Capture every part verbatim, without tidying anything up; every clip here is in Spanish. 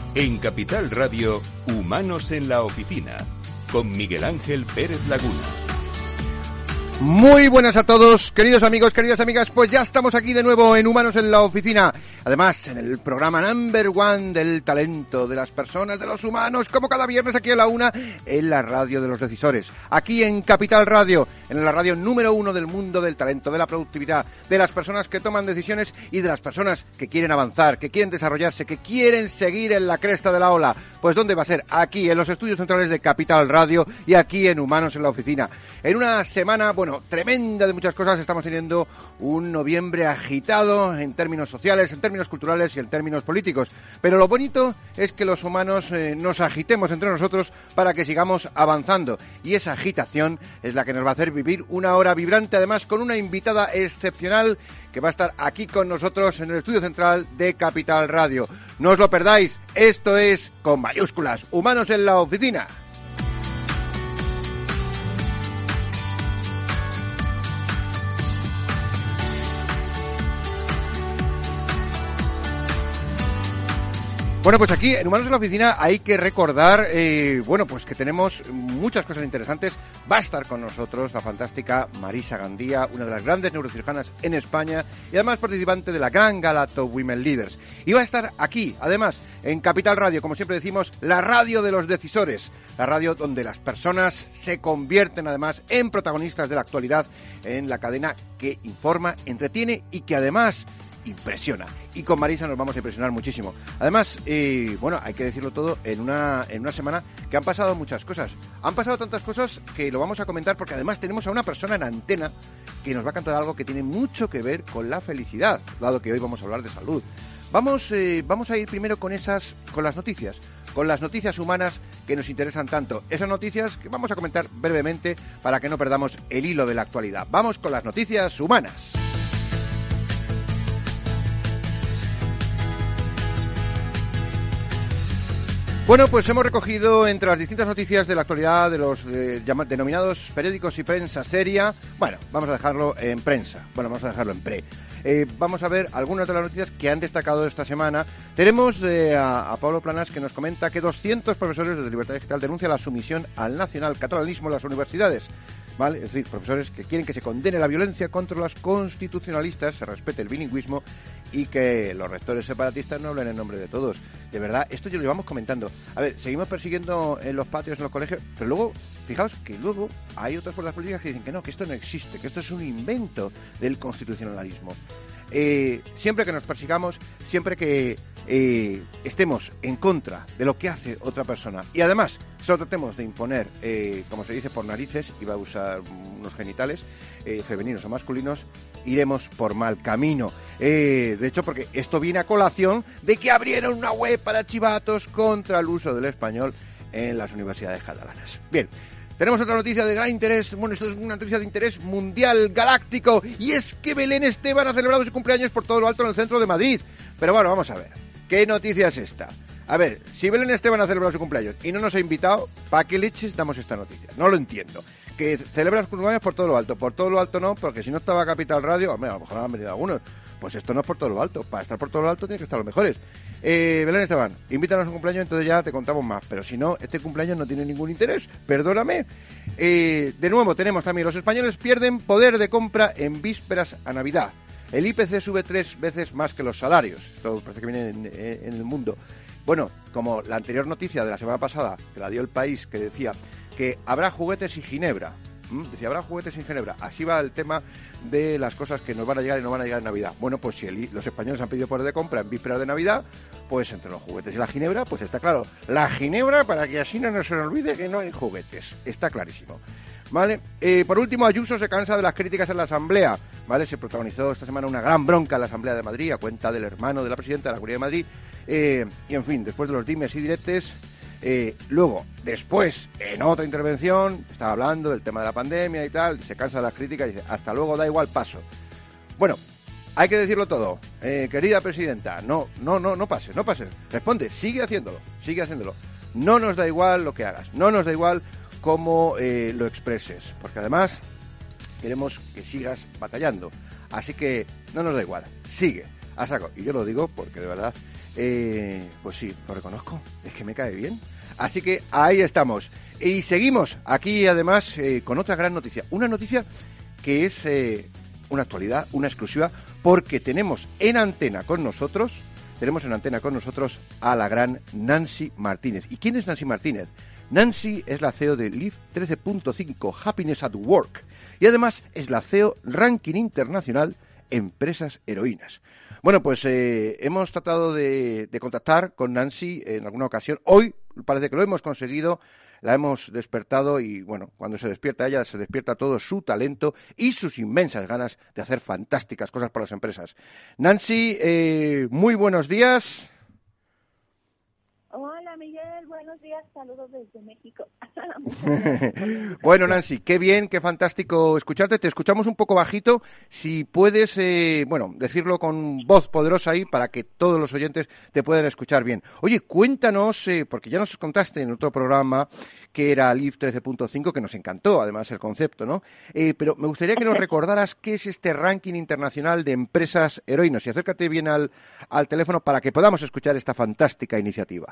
En Capital Radio, Humanos en la Oficina, con Miguel Ángel Pérez Laguna. Muy buenas a todos, queridos amigos, queridas amigas, pues ya estamos aquí de nuevo en Humanos en la Oficina. Además, en el programa number one del talento, de las personas, de los humanos, como cada viernes aquí a la una, en la radio de los decisores. Aquí en Capital Radio, en la radio número uno del mundo del talento, de la productividad, de las personas que toman decisiones y de las personas que quieren avanzar, que quieren desarrollarse, que quieren seguir en la cresta de la ola. Pues ¿dónde va a ser? Aquí, en los estudios centrales de Capital Radio y aquí en Humanos en la Oficina. En una semana, bueno, tremenda de muchas cosas, estamos teniendo un noviembre agitado en términos sociales, en términos culturales y en términos políticos. Pero lo bonito es que los humanos eh, nos agitemos entre nosotros para que sigamos avanzando. Y esa agitación es la que nos va a hacer vivir una hora vibrante, además con una invitada excepcional que va a estar aquí con nosotros en el estudio central de Capital Radio. No os lo perdáis, esto es, con mayúsculas, Humanos en la Oficina. Bueno, pues aquí en Humanos en la Oficina hay que recordar, eh, bueno, pues que tenemos muchas cosas interesantes. Va a estar con nosotros la fantástica Marisa Gandía, una de las grandes neurocirujanas en España y además participante de la gran gala Top Women Leaders. Y va a estar aquí, además, en Capital Radio, como siempre decimos, la radio de los decisores, la radio donde las personas se convierten además en protagonistas de la actualidad, en la cadena que informa, entretiene y que además impresiona. Y con Marisa nos vamos a impresionar muchísimo. Además, eh, bueno, hay que decirlo todo en una en una semana que han pasado muchas cosas. Han pasado tantas cosas que lo vamos a comentar porque además tenemos a una persona en antena que nos va a contar algo que tiene mucho que ver con la felicidad, dado que hoy vamos a hablar de salud. Vamos eh, vamos a ir primero con esas con las noticias, con las noticias humanas que nos interesan tanto. Esas noticias que vamos a comentar brevemente para que no perdamos el hilo de la actualidad. Vamos con las noticias humanas. Bueno, pues hemos recogido entre las distintas noticias de la actualidad de los eh, llama, denominados periódicos y prensa seria. Bueno, vamos a dejarlo en prensa. Bueno, vamos a dejarlo en pre. Eh, vamos a ver algunas de las noticias que han destacado esta semana. Tenemos eh, a, a Pablo Planas, que nos comenta que doscientos profesores de Libertad Digital denuncian la sumisión al nacional catalanismo en las universidades. ¿Vale? Es decir, profesores que quieren que se condene la violencia contra los constitucionalistas, se respete el bilingüismo y que los rectores separatistas no hablen en nombre de todos. De verdad, esto ya lo llevamos comentando. A ver, seguimos persiguiendo en los patios, en los colegios, pero luego, fijaos que luego hay otras fuerzas políticas que dicen que no, que esto no existe, que esto es un invento del constitucionalismo. Eh, siempre que nos persigamos, siempre que eh, estemos en contra de lo que hace otra persona y además solo tratemos de imponer, eh, como se dice, por narices, iba a usar unos genitales eh, femeninos o masculinos, iremos por mal camino. Eh, de hecho, porque esto viene a colación de que abrieron una web para chivatos contra el uso del español en las universidades catalanas. Bien. Tenemos otra noticia de gran interés, bueno, esto es una noticia de interés mundial, galáctico, y es que Belén Esteban ha celebrado su cumpleaños por todo lo alto en el centro de Madrid. Pero bueno, vamos a ver, ¿qué noticia es esta? A ver, si Belén Esteban ha celebrado su cumpleaños y no nos ha invitado, ¿para qué leches damos esta noticia? No lo entiendo. Que celebra su cumpleaños por todo lo alto, por todo lo alto no, porque si no estaba Capital Radio, hombre, a lo mejor han venido algunos. Pues esto no es por todo lo alto, para estar por todo lo alto tiene que estar los mejores. Eh, Belén Esteban, invítanos a un cumpleaños, entonces ya te contamos más. Pero si no, este cumpleaños no tiene ningún interés, perdóname. Eh, de nuevo tenemos también, los españoles pierden poder de compra en vísperas a Navidad. El I P C sube tres veces más que los salarios. Esto parece que viene en, en el mundo. Bueno, como la anterior noticia de la semana pasada, que la dio El País, que decía que habrá juguetes y ginebra. Decía, habrá juguetes en Ginebra. Así va el tema de las cosas que nos van a llegar y no van a llegar en Navidad. Bueno, pues si el, los españoles han pedido poder de compra en vísperas de Navidad, pues entre los juguetes y la Ginebra, pues está claro. La Ginebra, para que así no se nos olvide que no hay juguetes. Está clarísimo. ¿Vale? Eh, por último, Ayuso se cansa de las críticas en la Asamblea. ¿Vale? Se protagonizó esta semana una gran bronca en la Asamblea de Madrid a cuenta del hermano de la presidenta de la Comunidad de Madrid. Eh, y en fin, después de los dimes y diretes, Eh, luego, después, en otra intervención, estaba hablando del tema de la pandemia y tal, se cansa de las críticas y dice, hasta luego, da igual, paso. Bueno, hay que decirlo todo. Eh, querida presidenta, no, no, no, no pases, no pases. Responde, sigue haciéndolo, sigue haciéndolo. No nos da igual lo que hagas, no nos da igual cómo eh, lo expreses, porque además queremos que sigas batallando. Así que no nos da igual, sigue, a saco. Y yo lo digo porque de verdad Eh, pues sí, lo reconozco, es que me cae bien. Así que ahí estamos. Y seguimos aquí además eh, con otra gran noticia. Una noticia que es eh, una actualidad, una exclusiva, porque tenemos en antena con nosotros, tenemos en antena con nosotros a la gran Nancy Martínez. ¿Y quién es Nancy Martínez? Nancy es la C E O de Live trece punto cinco, Happiness at Work. Y además es la C E O Ranking Internacional Empresas Heroínas. Bueno, pues eh, hemos tratado de, de contactar con Nancy en alguna ocasión. Hoy parece que lo hemos conseguido, la hemos despertado y, bueno, cuando se despierta ella, se despierta todo su talento y sus inmensas ganas de hacer fantásticas cosas para las empresas. Nancy, eh, muy buenos días. Hola Miguel, buenos días, saludos desde México. Bueno, Nancy, qué bien, qué fantástico escucharte. Te escuchamos un poco bajito. Si puedes, eh, bueno, decirlo con voz poderosa ahí para que todos los oyentes te puedan escuchar bien. Oye, cuéntanos, eh, porque ya nos contaste en otro programa que era Live trece punto cinco, que nos encantó además el concepto, ¿no? Eh, pero me gustaría que nos recordaras qué es este ranking internacional de empresas heroínas. Y acércate bien al, al teléfono para que podamos escuchar esta fantástica iniciativa.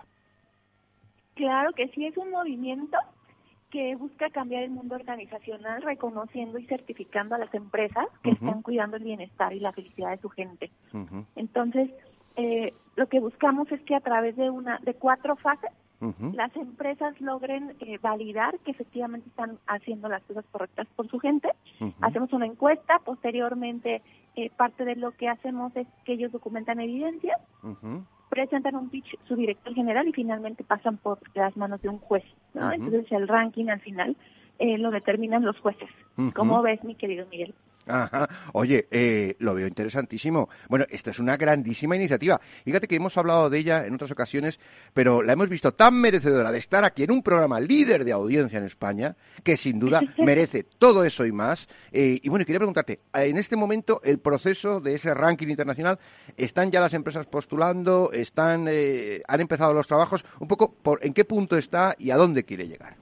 Claro que sí, es un movimiento que busca cambiar el mundo organizacional reconociendo y certificando a las empresas que uh-huh. están cuidando el bienestar y la felicidad de su gente. Uh-huh. Entonces, eh, lo que buscamos es que a través de una de cuatro fases uh-huh. las empresas logren eh, validar que efectivamente están haciendo las cosas correctas por su gente. Uh-huh. Hacemos una encuesta, posteriormente eh, parte de lo que hacemos es que ellos documentan evidencias, uh-huh. presentan un pitch su director general y finalmente pasan por las manos de un juez, ¿no? Uh-huh. Entonces el ranking al final eh, lo determinan los jueces. Uh-huh. ¿Cómo ves, mi querido Miguel? Ajá. Oye, eh, lo veo interesantísimo. Bueno, esta es una grandísima iniciativa. Fíjate que hemos hablado de ella en otras ocasiones, pero la hemos visto tan merecedora de estar aquí en un programa líder de audiencia en España, que sin duda merece todo eso y más. Eh, y bueno, quería preguntarte, en este momento el proceso de ese ranking internacional, ¿están ya las empresas postulando? ¿Están, eh, han empezado los trabajos? Un poco, por, ¿en qué punto está y a dónde quiere llegar?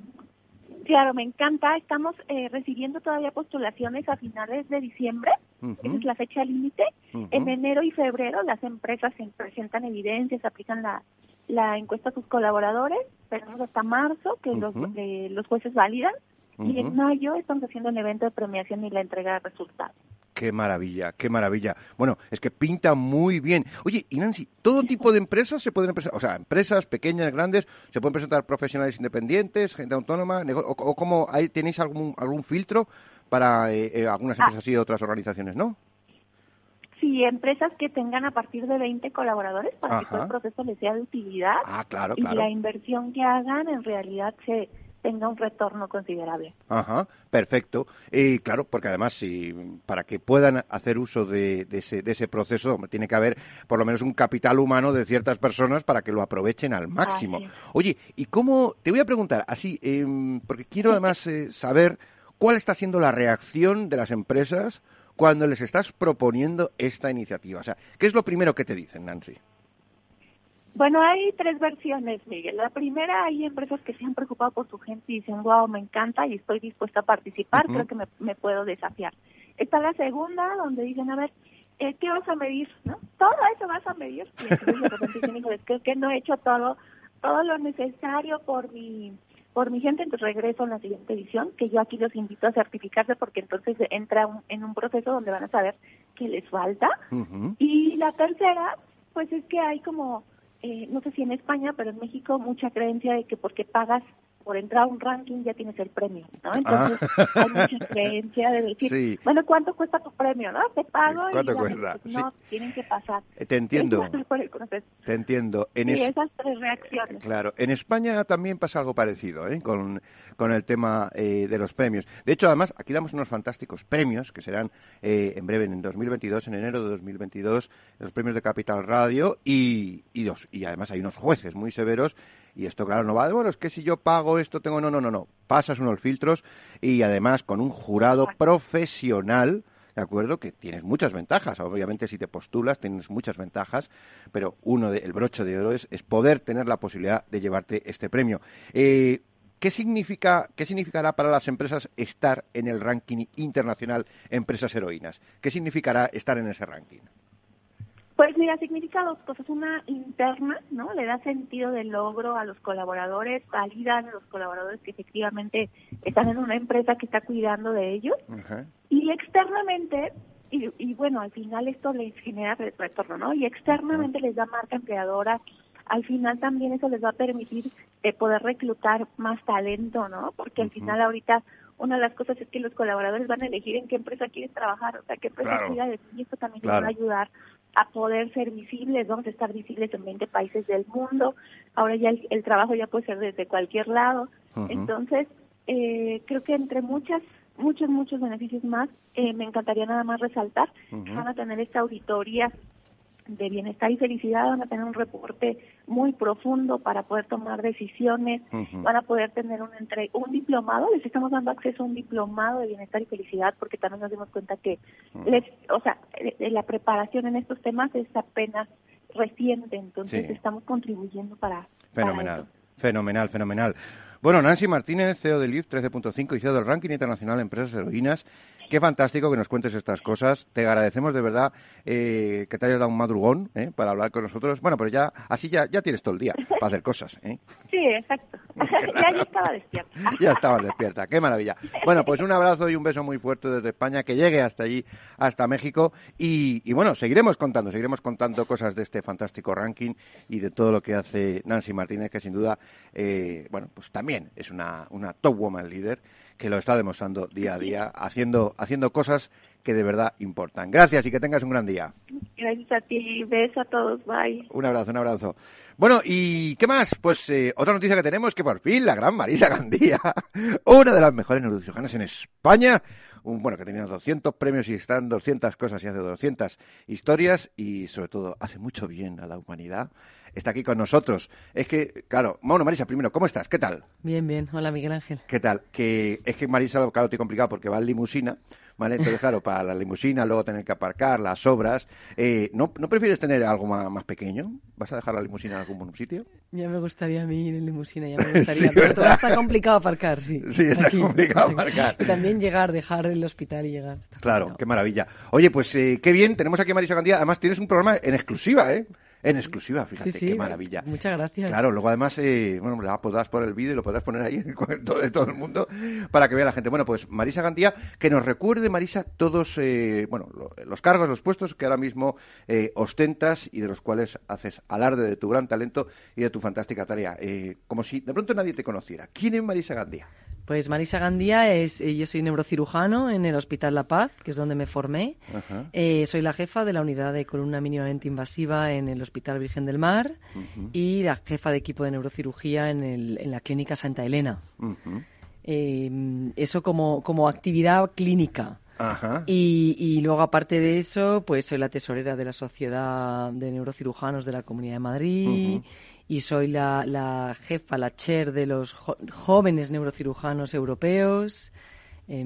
Claro, me encanta. Estamos eh, recibiendo todavía postulaciones a finales de diciembre. Uh-huh. Esa es la fecha límite. Uh-huh. En enero y febrero las empresas presentan evidencias, aplican la, la encuesta a sus colaboradores. Tenemos hasta marzo que uh-huh. los, eh, los jueces validan. Uh-huh. Y en mayo estamos haciendo el evento de premiación y la entrega de resultados. Qué maravilla, qué maravilla. Bueno, es que pinta muy bien. Oye, y Nancy, ¿todo tipo de empresas se pueden presentar? O sea, empresas pequeñas, grandes, ¿se pueden presentar profesionales independientes, gente autónoma? O, o cómo, hay, ¿tenéis algún algún filtro para eh, eh, algunas empresas ah. y otras organizaciones, no? Sí, empresas que tengan a partir de veinte colaboradores para Ajá. que todo el proceso les sea de utilidad. Ah, claro, y claro. la inversión que hagan en realidad se... tenga un retorno considerable. Ajá, perfecto. Y claro, porque además, si para que puedan hacer uso de, de, ese, de ese proceso, tiene que haber por lo menos un capital humano de ciertas personas para que lo aprovechen al máximo. Así. Oye, ¿y cómo? Te voy a preguntar, así, eh, porque quiero además eh, saber cuál está siendo la reacción de las empresas cuando les estás proponiendo esta iniciativa. O sea, ¿qué es lo primero que te dicen, Nancy? Bueno, hay tres versiones, Miguel. La primera, hay empresas que se han preocupado por su gente y dicen, wow, me encanta y estoy dispuesta a participar, uh-huh. creo que me, me puedo desafiar. Está la segunda, donde dicen, a ver, eh, ¿qué vas a medir? ¿No? Todo eso vas a medir. Y entonces de repente dicen, híjole, creo que no he hecho todo, todo lo necesario por mi, por mi gente, entonces regreso en la siguiente edición, que yo aquí los invito a certificarse porque entonces entra un, en un proceso donde van a saber qué les falta. Uh-huh. Y la tercera, pues es que hay como... Eh, no sé si en España, pero en México mucha creencia de que porque pagas por entrar a un ranking ya tienes el premio, ¿no? Entonces ah. hay mucha creencia de decir, sí. bueno, ¿cuánto cuesta tu premio, no? Te pago ¿Cuánto y ya cuesta? Pues, no, sí. tienen que pasar. Te entiendo. Por el proceso. Te entiendo. En y es... esas tres reacciones. Claro, en España también pasa algo parecido, ¿eh? Con, con el tema eh, de los premios. De hecho, además, aquí damos unos fantásticos premios que serán eh, en breve, en dos mil veintidós, en enero de dos mil veintidós, los premios de Capital Radio y, y, dos, y además hay unos jueces muy severos. Y esto, claro, no va de, bueno, es que si yo pago esto, tengo... No, no, no, no. Pasas unos filtros y además con un jurado profesional, ¿de acuerdo? Que tienes muchas ventajas. Obviamente, si te postulas, tienes muchas ventajas, pero uno de, el broche de oro es, es poder tener la posibilidad de llevarte este premio. Eh, ¿qué significa, qué significará para las empresas estar en el ranking internacional Empresas Heroínas? ¿Qué significará estar en ese ranking? Pues mira, significa dos cosas. Una, interna, ¿no? Le da sentido de logro a los colaboradores, validan a los colaboradores que efectivamente están en una empresa que está cuidando de ellos. Uh-huh. Y externamente, y, y bueno, al final esto les genera retorno, ¿no? Y externamente uh-huh. les da marca empleadora. Al final también eso les va a permitir eh, poder reclutar más talento, ¿no? Porque al uh-huh. final ahorita una de las cosas es que los colaboradores van a elegir en qué empresa quieren trabajar, o sea, qué empresa claro. cuida de ti, y esto también claro. les va a ayudar a poder ser visibles. Vamos a estar visibles en veinte países del mundo. Ahora ya el, el trabajo ya puede ser desde cualquier lado. Uh-huh. Entonces, eh, creo que entre muchas, muchos, muchos beneficios más, eh, me encantaría nada más resaltar uh-huh. que van a tener esta auditoría de bienestar y felicidad, van a tener un reporte muy profundo para poder tomar decisiones, uh-huh. van a poder tener un entre un diplomado, les estamos dando acceso a un diplomado de bienestar y felicidad, porque también nos dimos cuenta que uh-huh. les, o sea, la preparación en estos temas es apenas reciente, entonces sí. estamos contribuyendo para fenomenal, para eso. fenomenal, fenomenal. Bueno, Nancy Martínez, C E O del I F trece punto cinco y C E O del Ranking Internacional de Empresas Heroínas. Qué fantástico que nos cuentes estas cosas. Te agradecemos de verdad eh, que te hayas dado un madrugón ¿eh? para hablar con nosotros. Bueno, pero ya así ya, ya tienes todo el día para hacer cosas. ¿eh? Sí, exacto. ya, ya estaba despierta. ya estabas despierta. Qué maravilla. Bueno, pues un abrazo y un beso muy fuerte desde España, que llegue hasta allí, hasta México. Y, y bueno, seguiremos contando, seguiremos contando cosas de este fantástico ranking y de todo lo que hace Nancy Martínez, que sin duda, eh, bueno, pues también es una, una top woman líder, que lo está demostrando día a día, haciendo haciendo cosas que de verdad importan. Gracias y que tengas un gran día. Gracias a ti, beso a todos, bye. Un abrazo, un abrazo. Bueno, ¿y qué más? Pues eh, otra noticia que tenemos es que por fin la gran Marisa Gandía, una de las mejores neurocirujanas en España, un, bueno, que tenía doscientos premios y están doscientas cosas y hace doscientas historias y sobre todo hace mucho bien a la humanidad. Está aquí con nosotros. Es que, claro, bueno, Marisa, primero, ¿cómo estás? ¿Qué tal? Bien, bien. Hola, Miguel Ángel. ¿Qué tal? Que es que Marisa, claro, te complicado porque va en limusina, ¿vale? Entonces, claro, para la limusina, luego tener que aparcar, las obras. Eh, ¿no, ¿No prefieres tener algo más, más pequeño? ¿Vas a dejar la limusina en algún sitio? Ya me gustaría a mí ir en limusina, ya me gustaría. sí, pero todo está complicado aparcar, sí. Sí, está aquí. complicado aparcar. Y también llegar, dejar el hospital y llegar. Está claro, complicado. Qué maravilla. Oye, pues eh, qué bien, tenemos aquí a Marisa Gandía. Además, tienes un programa en exclusiva, ¿eh? En exclusiva, fíjate, sí, sí, qué maravilla. Muchas gracias. Claro, luego además, eh, bueno, lo podrás poner el vídeo y lo podrás poner ahí en todo, de todo el mundo para que vea la gente. Bueno, pues Marisa Gandía, que nos recuerde, Marisa, todos, eh, bueno, lo, los cargos, los puestos que ahora mismo eh, ostentas y de los cuales haces alarde de tu gran talento y de tu fantástica tarea. Eh, como si de pronto nadie te conociera. ¿Quién es Marisa Gandía? Pues Marisa Gandía es, eh, yo soy neurocirujano en el Hospital La Paz, que es donde me formé. Eh, soy la jefa de la unidad de columna mínimamente invasiva en el Hospital Virgen del Mar uh-huh. y la jefa de equipo de neurocirugía en, el, en la Clínica Santa Elena. Uh-huh. Eh, eso como, como actividad clínica. Ajá. Y, y luego, aparte de eso, pues soy la tesorera de la Sociedad de Neurocirujanos de la Comunidad de Madrid. Uh-huh. Y soy la, la jefa, la chair de los jo- jóvenes neurocirujanos europeos. Eh,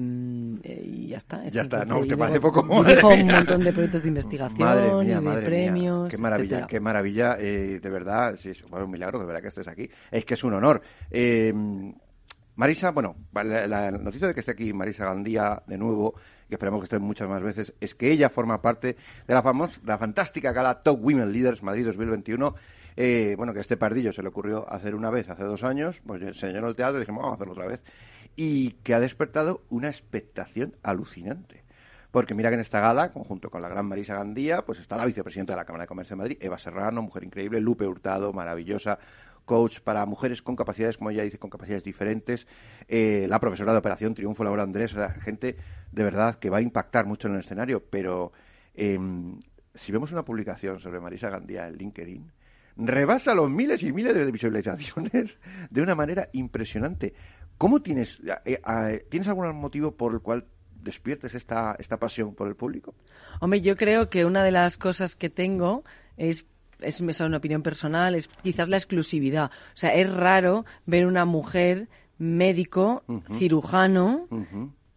y ya está. Ya está, ¿no? ¿Te ¿Te parece poco? Dirijo un montón de proyectos de investigación madre mía, y de madre premios. Mía. Qué maravilla, etcétera. qué maravilla. Eh, de verdad, sí, es un milagro de verdad que estés aquí. Es que es un honor. Eh, Marisa, bueno, la, la noticia de que esté aquí Marisa Gandía de nuevo, que esperamos que esté muchas más veces, es que ella forma parte de la famosa, la fantástica gala Top Women Leaders Madrid dos mil veintiuno. Eh, bueno, que este pardillo se le ocurrió hacer una vez, hace dos años, pues se llenó el teatro y dijimos, vamos a hacerlo otra vez. Y que ha despertado una expectación alucinante. Porque mira que en esta gala, conjunto con la gran Marisa Gandía, pues está la vicepresidenta de la Cámara de Comercio de Madrid, Eva Serrano, mujer increíble, Lupe Hurtado, maravillosa, coach para mujeres con capacidades, como ella dice, con capacidades diferentes, eh, la profesora de Operación Triunfo, Laura Andrés, o sea, gente de verdad que va a impactar mucho en el escenario, pero eh, si vemos una publicación sobre Marisa Gandía en LinkedIn, rebasa los miles y miles de visualizaciones de una manera impresionante. ¿Cómo tienes, eh, eh, ¿tienes algún motivo por el cual despiertes esta, esta pasión por el público? Hombre, yo creo que una de las cosas que tengo es, es, es una opinión personal, es quizás la exclusividad. O sea, es raro ver una mujer médico, uh-huh. cirujano, uh-huh.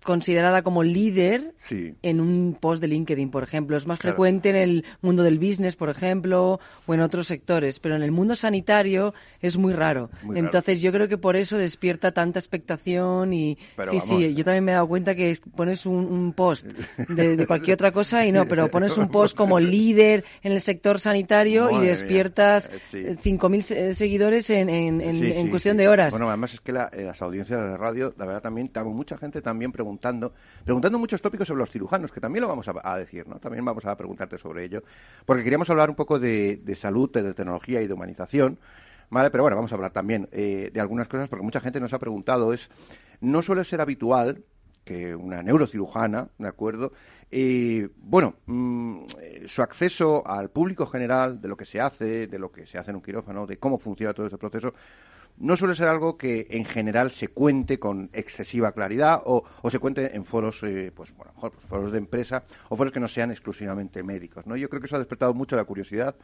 considerada como líder sí. en un post de LinkedIn, por ejemplo. Es más claro. frecuente en el mundo del business, por ejemplo, o en otros sectores, pero en el mundo sanitario es muy raro. Muy Entonces raro. yo creo que por eso despierta tanta expectación y pero sí, vamos. sí, yo también me he dado cuenta que pones un, un post de, de cualquier otra cosa y no, pero pones un post como líder en el sector sanitario Madre y despiertas mía. Sí. cinco mil seguidores en, en, en, sí, en sí, cuestión sí. de horas. Bueno, además es que la, las audiencias de radio, la verdad también, mucha gente también preguntando, preguntando muchos tópicos sobre los cirujanos, que también lo vamos a, a decir, ¿no? También vamos a preguntarte sobre ello, porque queríamos hablar un poco de, de salud, de tecnología y de humanización, ¿vale? Pero bueno, vamos a hablar también eh, de algunas cosas, porque mucha gente nos ha preguntado, es, no suele ser habitual que una neurocirujana, ¿de acuerdo?, Eh, bueno, mmm, su acceso al público general de lo que se hace, de lo que se hace en un quirófano, de cómo funciona todo este proceso, no suele ser algo que en general se cuente con excesiva claridad o, o se cuente en foros, eh, pues bueno, mejor pues, foros de empresa o foros que no sean exclusivamente médicos, ¿no? Yo creo que eso ha despertado mucho la curiosidad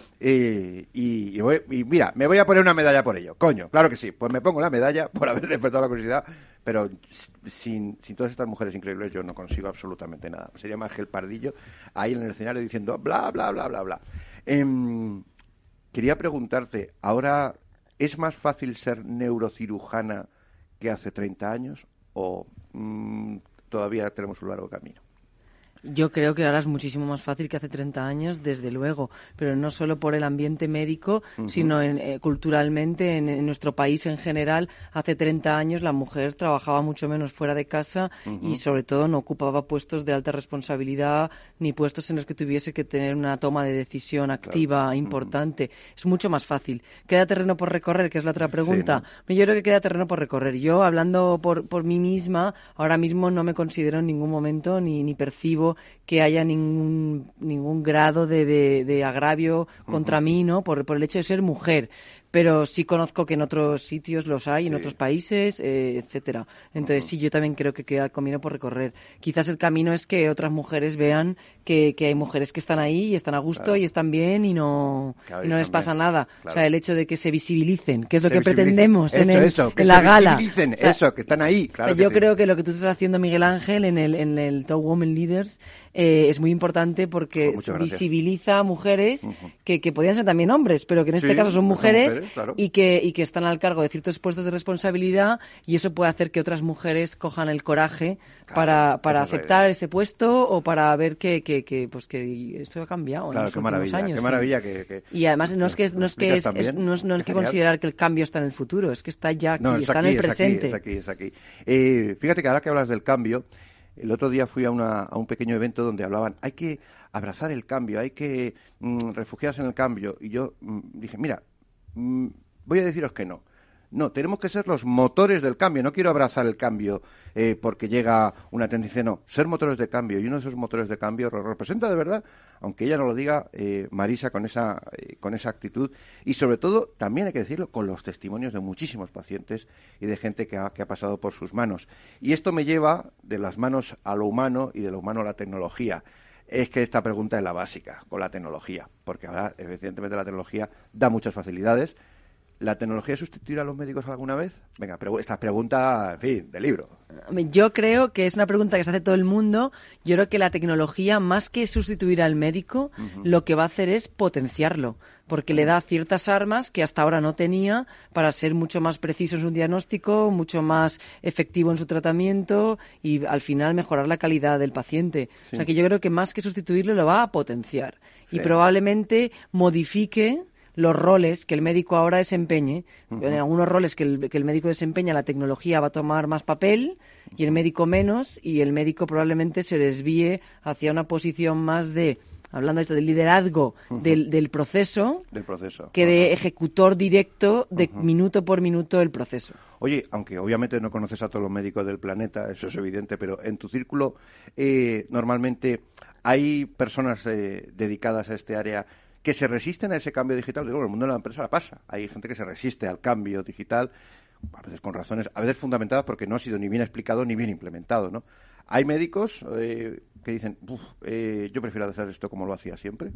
eh, y, y, voy, y mira, me voy a poner una medalla por ello, coño, claro que sí, pues me pongo la medalla por haber despertado la curiosidad, pero sin, sin todas estas mujeres increíbles yo no consigo absolutamente nada. Sería más que el pardillo ahí en el escenario diciendo bla, bla, bla, bla, bla. Eh, quería preguntarte, ahora... ¿Es más fácil ser neurocirujana que hace treinta años o mmm, todavía tenemos un largo camino? Yo creo que ahora es muchísimo más fácil que hace treinta años, desde luego, pero no solo por el ambiente médico, uh-huh. sino en, eh, culturalmente en, en nuestro país en general. Hace treinta años la mujer trabajaba mucho menos fuera de casa uh-huh. y sobre todo no ocupaba puestos de alta responsabilidad ni puestos en los que tuviese que tener una toma de decisión activa claro. importante. Uh-huh. Es mucho más fácil. ¿Queda terreno por recorrer? Que es la otra pregunta. Sí, ¿no? Yo creo que queda terreno por recorrer. Yo, hablando por, por mí misma, ahora mismo no me considero en ningún momento ni, ni percibo que haya ningún ningún grado de, de, de agravio contra uh-huh. mí, ¿no? Por, por el hecho de ser mujer. Pero sí conozco que en otros sitios los hay, sí. en otros países, eh, etcétera. Entonces, uh-huh. sí, yo también creo que queda camino por recorrer. Quizás el camino es que otras mujeres vean que, que hay mujeres que están ahí y están a gusto claro. y están bien y no, y no les pasa nada. Claro. O sea, el hecho de que se visibilicen, que es lo se que pretendemos eso, en, el, eso, que en se la gala. Visibilicen, o sea, eso, que están ahí. Claro o sea, yo sí. creo que lo que tú estás haciendo, Miguel Ángel, en el, en el Top Women Leaders, eh, es muy importante porque oh, visibiliza a mujeres uh-huh. que, que podían ser también hombres, pero que en este sí, caso son mujeres, mujeres claro. y que y que están al cargo de ciertos puestos de responsabilidad y eso puede hacer que otras mujeres cojan el coraje claro, para, para aceptar ese puesto o para ver que, que, que pues que eso ha cambiado claro, en los qué últimos maravilla, años. Qué sí. maravilla que, que... Y además no es que, no es que es, es, no es, no hay que considerar que el cambio está en el futuro, es que está ya aquí, no, está aquí, en el presente. Es aquí, es aquí, es aquí. Eh, fíjate que ahora que hablas del cambio, el otro día fui a, una, a un pequeño evento donde hablaban, hay que abrazar el cambio, hay que mm, refugiarse en el cambio. Y yo mm, dije, mira, mm, voy a deciros que no. No, tenemos que ser los motores del cambio. No quiero abrazar el cambio eh, porque llega una tendencia, no. Ser motores de cambio. Y uno de esos motores de cambio lo representa de verdad, aunque ella no lo diga, eh, Marisa con esa, eh, con esa actitud. Y sobre todo, también hay que decirlo, con los testimonios de muchísimos pacientes y de gente que ha, que ha pasado por sus manos. Y esto me lleva de las manos a lo humano y de lo humano a la tecnología. Es que esta pregunta es la básica, con la tecnología. Porque ahora, evidentemente, la tecnología da muchas facilidades. ¿La tecnología sustituirá a los médicos alguna vez? Venga, pero esta pregunta, en fin, de libro. Yo creo que es una pregunta que se hace todo el mundo. Yo creo que la tecnología, más que sustituir al médico, uh-huh. lo que va a hacer es potenciarlo, porque uh-huh. le da ciertas armas que hasta ahora no tenía para ser mucho más preciso en su diagnóstico, mucho más efectivo en su tratamiento y al final mejorar la calidad del paciente. Sí. O sea que yo creo que más que sustituirlo lo va a potenciar sí. y probablemente modifique los roles que el médico ahora desempeñe. Uh-huh. En algunos roles que el, que el médico desempeña, la tecnología va a tomar más papel y el médico menos, y el médico probablemente se desvíe hacia una posición más de, hablando de esto, del liderazgo uh-huh. del, del proceso, del proceso que uh-huh. de ejecutor directo de uh-huh. minuto por minuto del proceso. Oye, aunque obviamente no conoces a todos los médicos del planeta, eso es evidente, pero en tu círculo eh, normalmente hay personas eh, dedicadas a este área que se resisten a ese cambio digital. Digo, el mundo de la empresa la pasa. Hay gente que se resiste al cambio digital, a veces con razones, a veces fundamentadas porque no ha sido ni bien explicado ni bien implementado, ¿no? Hay médicos eh, que dicen, eh, yo prefiero hacer esto como lo hacía siempre.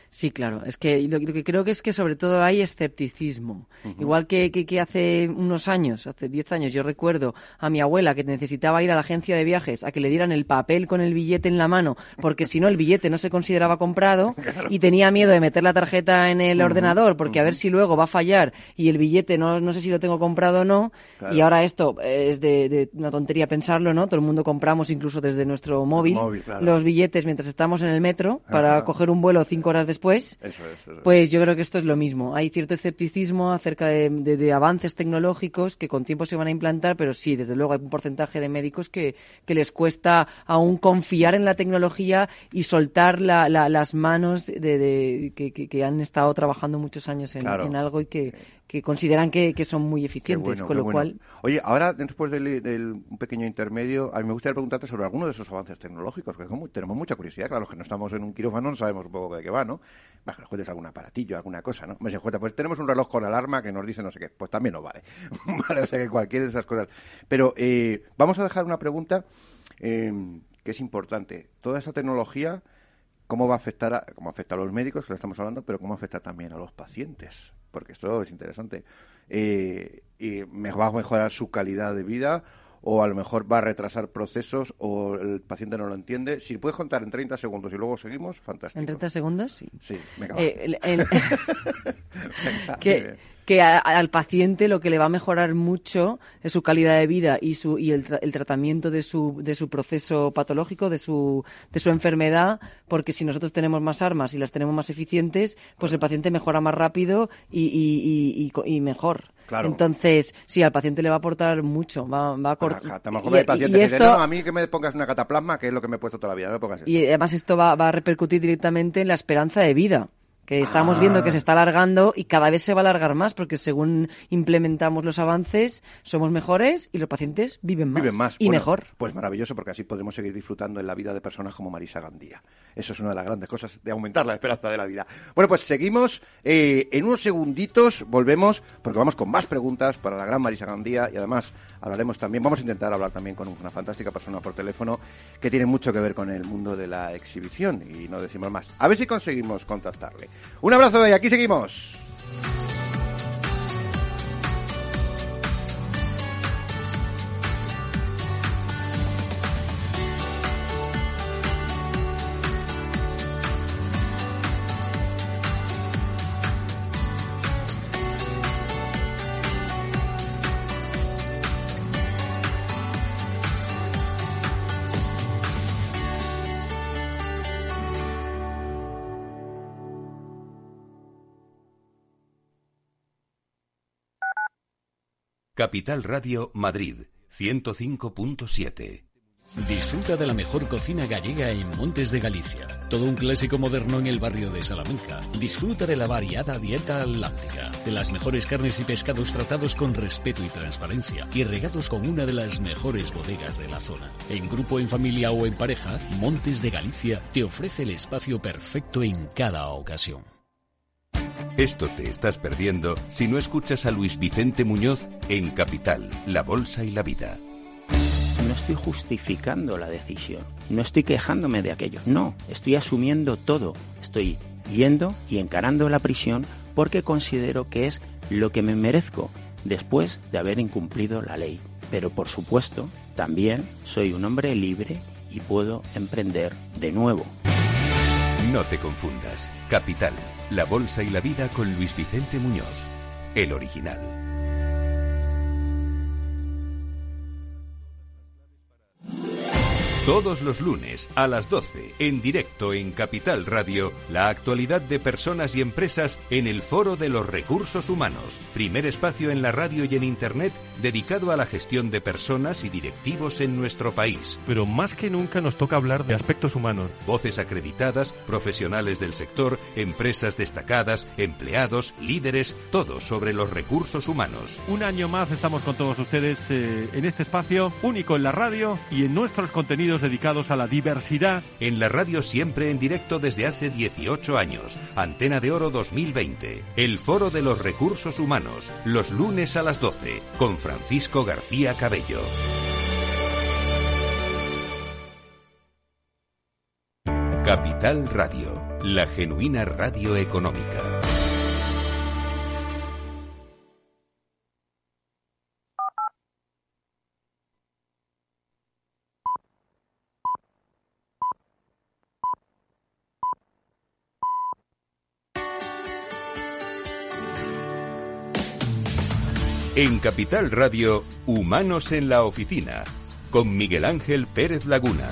Sí, claro. Es que lo, lo que creo que es que sobre todo hay escepticismo. Uh-huh. Igual que, que, que hace unos años, hace diez años, yo recuerdo a mi abuela que necesitaba ir a la agencia de viajes a que le dieran el papel con el billete en la mano, porque si no el billete no se consideraba comprado, claro. Y tenía miedo de meter la tarjeta en el uh-huh. ordenador porque uh-huh. a ver si luego va a fallar y el billete no, no sé si lo tengo comprado o no. Claro. Y ahora esto es de, de una tontería pensarlo, ¿no? Todo el mundo compramos incluso desde nuestro móvil, móvil claro. los billetes mientras estamos en el metro para uh-huh. coger un vuelo cinco horas después. Pues, eso es, eso es. Pues yo creo que esto es lo mismo. Hay cierto escepticismo acerca de, de, de avances tecnológicos que con tiempo se van a implantar, pero sí, desde luego hay un porcentaje de médicos que, que les cuesta aún confiar en la tecnología y soltar la, la, las manos de, de que, que, que han estado trabajando muchos años en, claro. en algo y que, que consideran que, que son muy eficientes, bueno, con lo bueno. cual... Oye, ahora, después del, del un pequeño intermedio, a mí me gustaría preguntarte sobre algunos de esos avances tecnológicos, que como, tenemos mucha curiosidad, claro, los que no estamos en un quirófano no sabemos un poco de qué va, ¿no? Baja, nos cuentes algún aparatillo, alguna cosa, ¿no? Me dice, pues tenemos un reloj con alarma que nos dice no sé qué, pues también nos vale, vale, o sea que cualquiera de esas cosas. Pero eh, vamos a dejar una pregunta eh, que es importante. Toda esta tecnología, ¿cómo va a afectar a, cómo afecta a los médicos, que lo estamos hablando, pero cómo afecta también a los pacientes? Porque esto es interesante. Eh, y me va a mejorar su calidad de vida, o a lo mejor va a retrasar procesos, o el paciente no lo entiende. Si puedes contar en treinta segundos y luego seguimos, fantástico. ¿En treinta segundos? Sí. Sí, venga. Eh, el, el... venga que, que a, al paciente lo que le va a mejorar mucho es su calidad de vida y su y el, tra- el tratamiento de su de su proceso patológico, de su de su enfermedad, porque si nosotros tenemos más armas y las tenemos más eficientes, pues el paciente mejora más rápido y, y, y, y, y mejor. Claro. Entonces, sí, al paciente le va a aportar mucho, va, va a cortar. A lo mejor hay pacientes que dicen, no, a mí que me pongas una cataplasma, que es lo que me he puesto toda la vida, no me pongas eso. Y además esto va, va a repercutir directamente en la esperanza de vida, que estamos ah. viendo que se está alargando y cada vez se va a alargar más, porque según implementamos los avances, somos mejores y los pacientes viven más. Viven más. Y bueno, mejor. Pues maravilloso, porque así podremos seguir disfrutando en la vida de personas como Marisa Gandía. Eso es una de las grandes cosas de aumentar la esperanza de la vida. Bueno, pues seguimos. Eh, en unos segunditos volvemos, porque vamos con más preguntas para la gran Marisa Gandía, y además hablaremos también, vamos a intentar hablar también con una fantástica persona por teléfono que tiene mucho que ver con el mundo de la exhibición, y no decimos más. A ver si conseguimos contactarle. Un abrazo y aquí seguimos. Capital Radio Madrid, ciento cinco punto siete. Disfruta de la mejor cocina gallega en Montes de Galicia. Todo un clásico moderno en el barrio de Salamanca. Disfruta de la variada dieta atlántica, de las mejores carnes y pescados tratados con respeto y transparencia, y regados con una de las mejores bodegas de la zona. En grupo, en familia o en pareja, Montes de Galicia te ofrece el espacio perfecto en cada ocasión. Esto te estás perdiendo si no escuchas a Luis Vicente Muñoz en Capital, La Bolsa y la Vida. No estoy justificando la decisión, no estoy quejándome de aquello, no, estoy asumiendo todo. Estoy yendo y encarando la prisión porque considero que es lo que me merezco después de haber incumplido la ley. Pero por supuesto, también soy un hombre libre y puedo emprender de nuevo. No te confundas. Capital, La Bolsa y la Vida con Luis Vicente Muñoz, el original. Todos los lunes a las doce, en directo en Capital Radio, la actualidad de personas y empresas en el Foro de los Recursos Humanos. Primer espacio en la radio y en Internet dedicado a la gestión de personas y directivos en nuestro país. Pero más que nunca nos toca hablar de aspectos humanos. Voces acreditadas, profesionales del sector, empresas destacadas, empleados, líderes, todo sobre los recursos humanos. Un año más estamos con todos ustedes eh, en este espacio único en la radio y en nuestros contenidos dedicados a la diversidad. En la radio siempre en directo desde hace dieciocho años. Antena de Oro dos mil veinte. El Foro de los Recursos Humanos. Los lunes a las doce. Con Francisco García Cabello. Capital Capital Radio, la genuina radio económica. En Capital Radio, Humanos en la Oficina, con Miguel Ángel Pérez Laguna.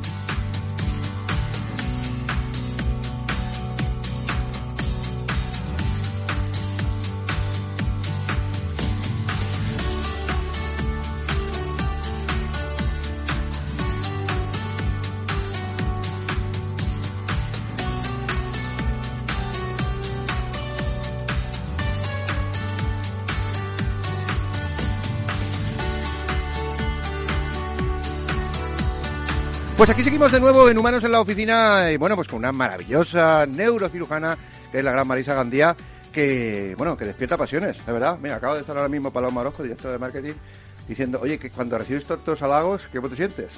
Pues aquí seguimos de nuevo en Humanos en la Oficina, y bueno, pues con una maravillosa neurocirujana, que es la gran Marisa Gandía, que, bueno, que despierta pasiones, de verdad. Mira, acabo de estar ahora mismo Paloma Orozco, director de marketing, diciendo, oye, que cuando recibes tantos halagos, ¿cómo te sientes?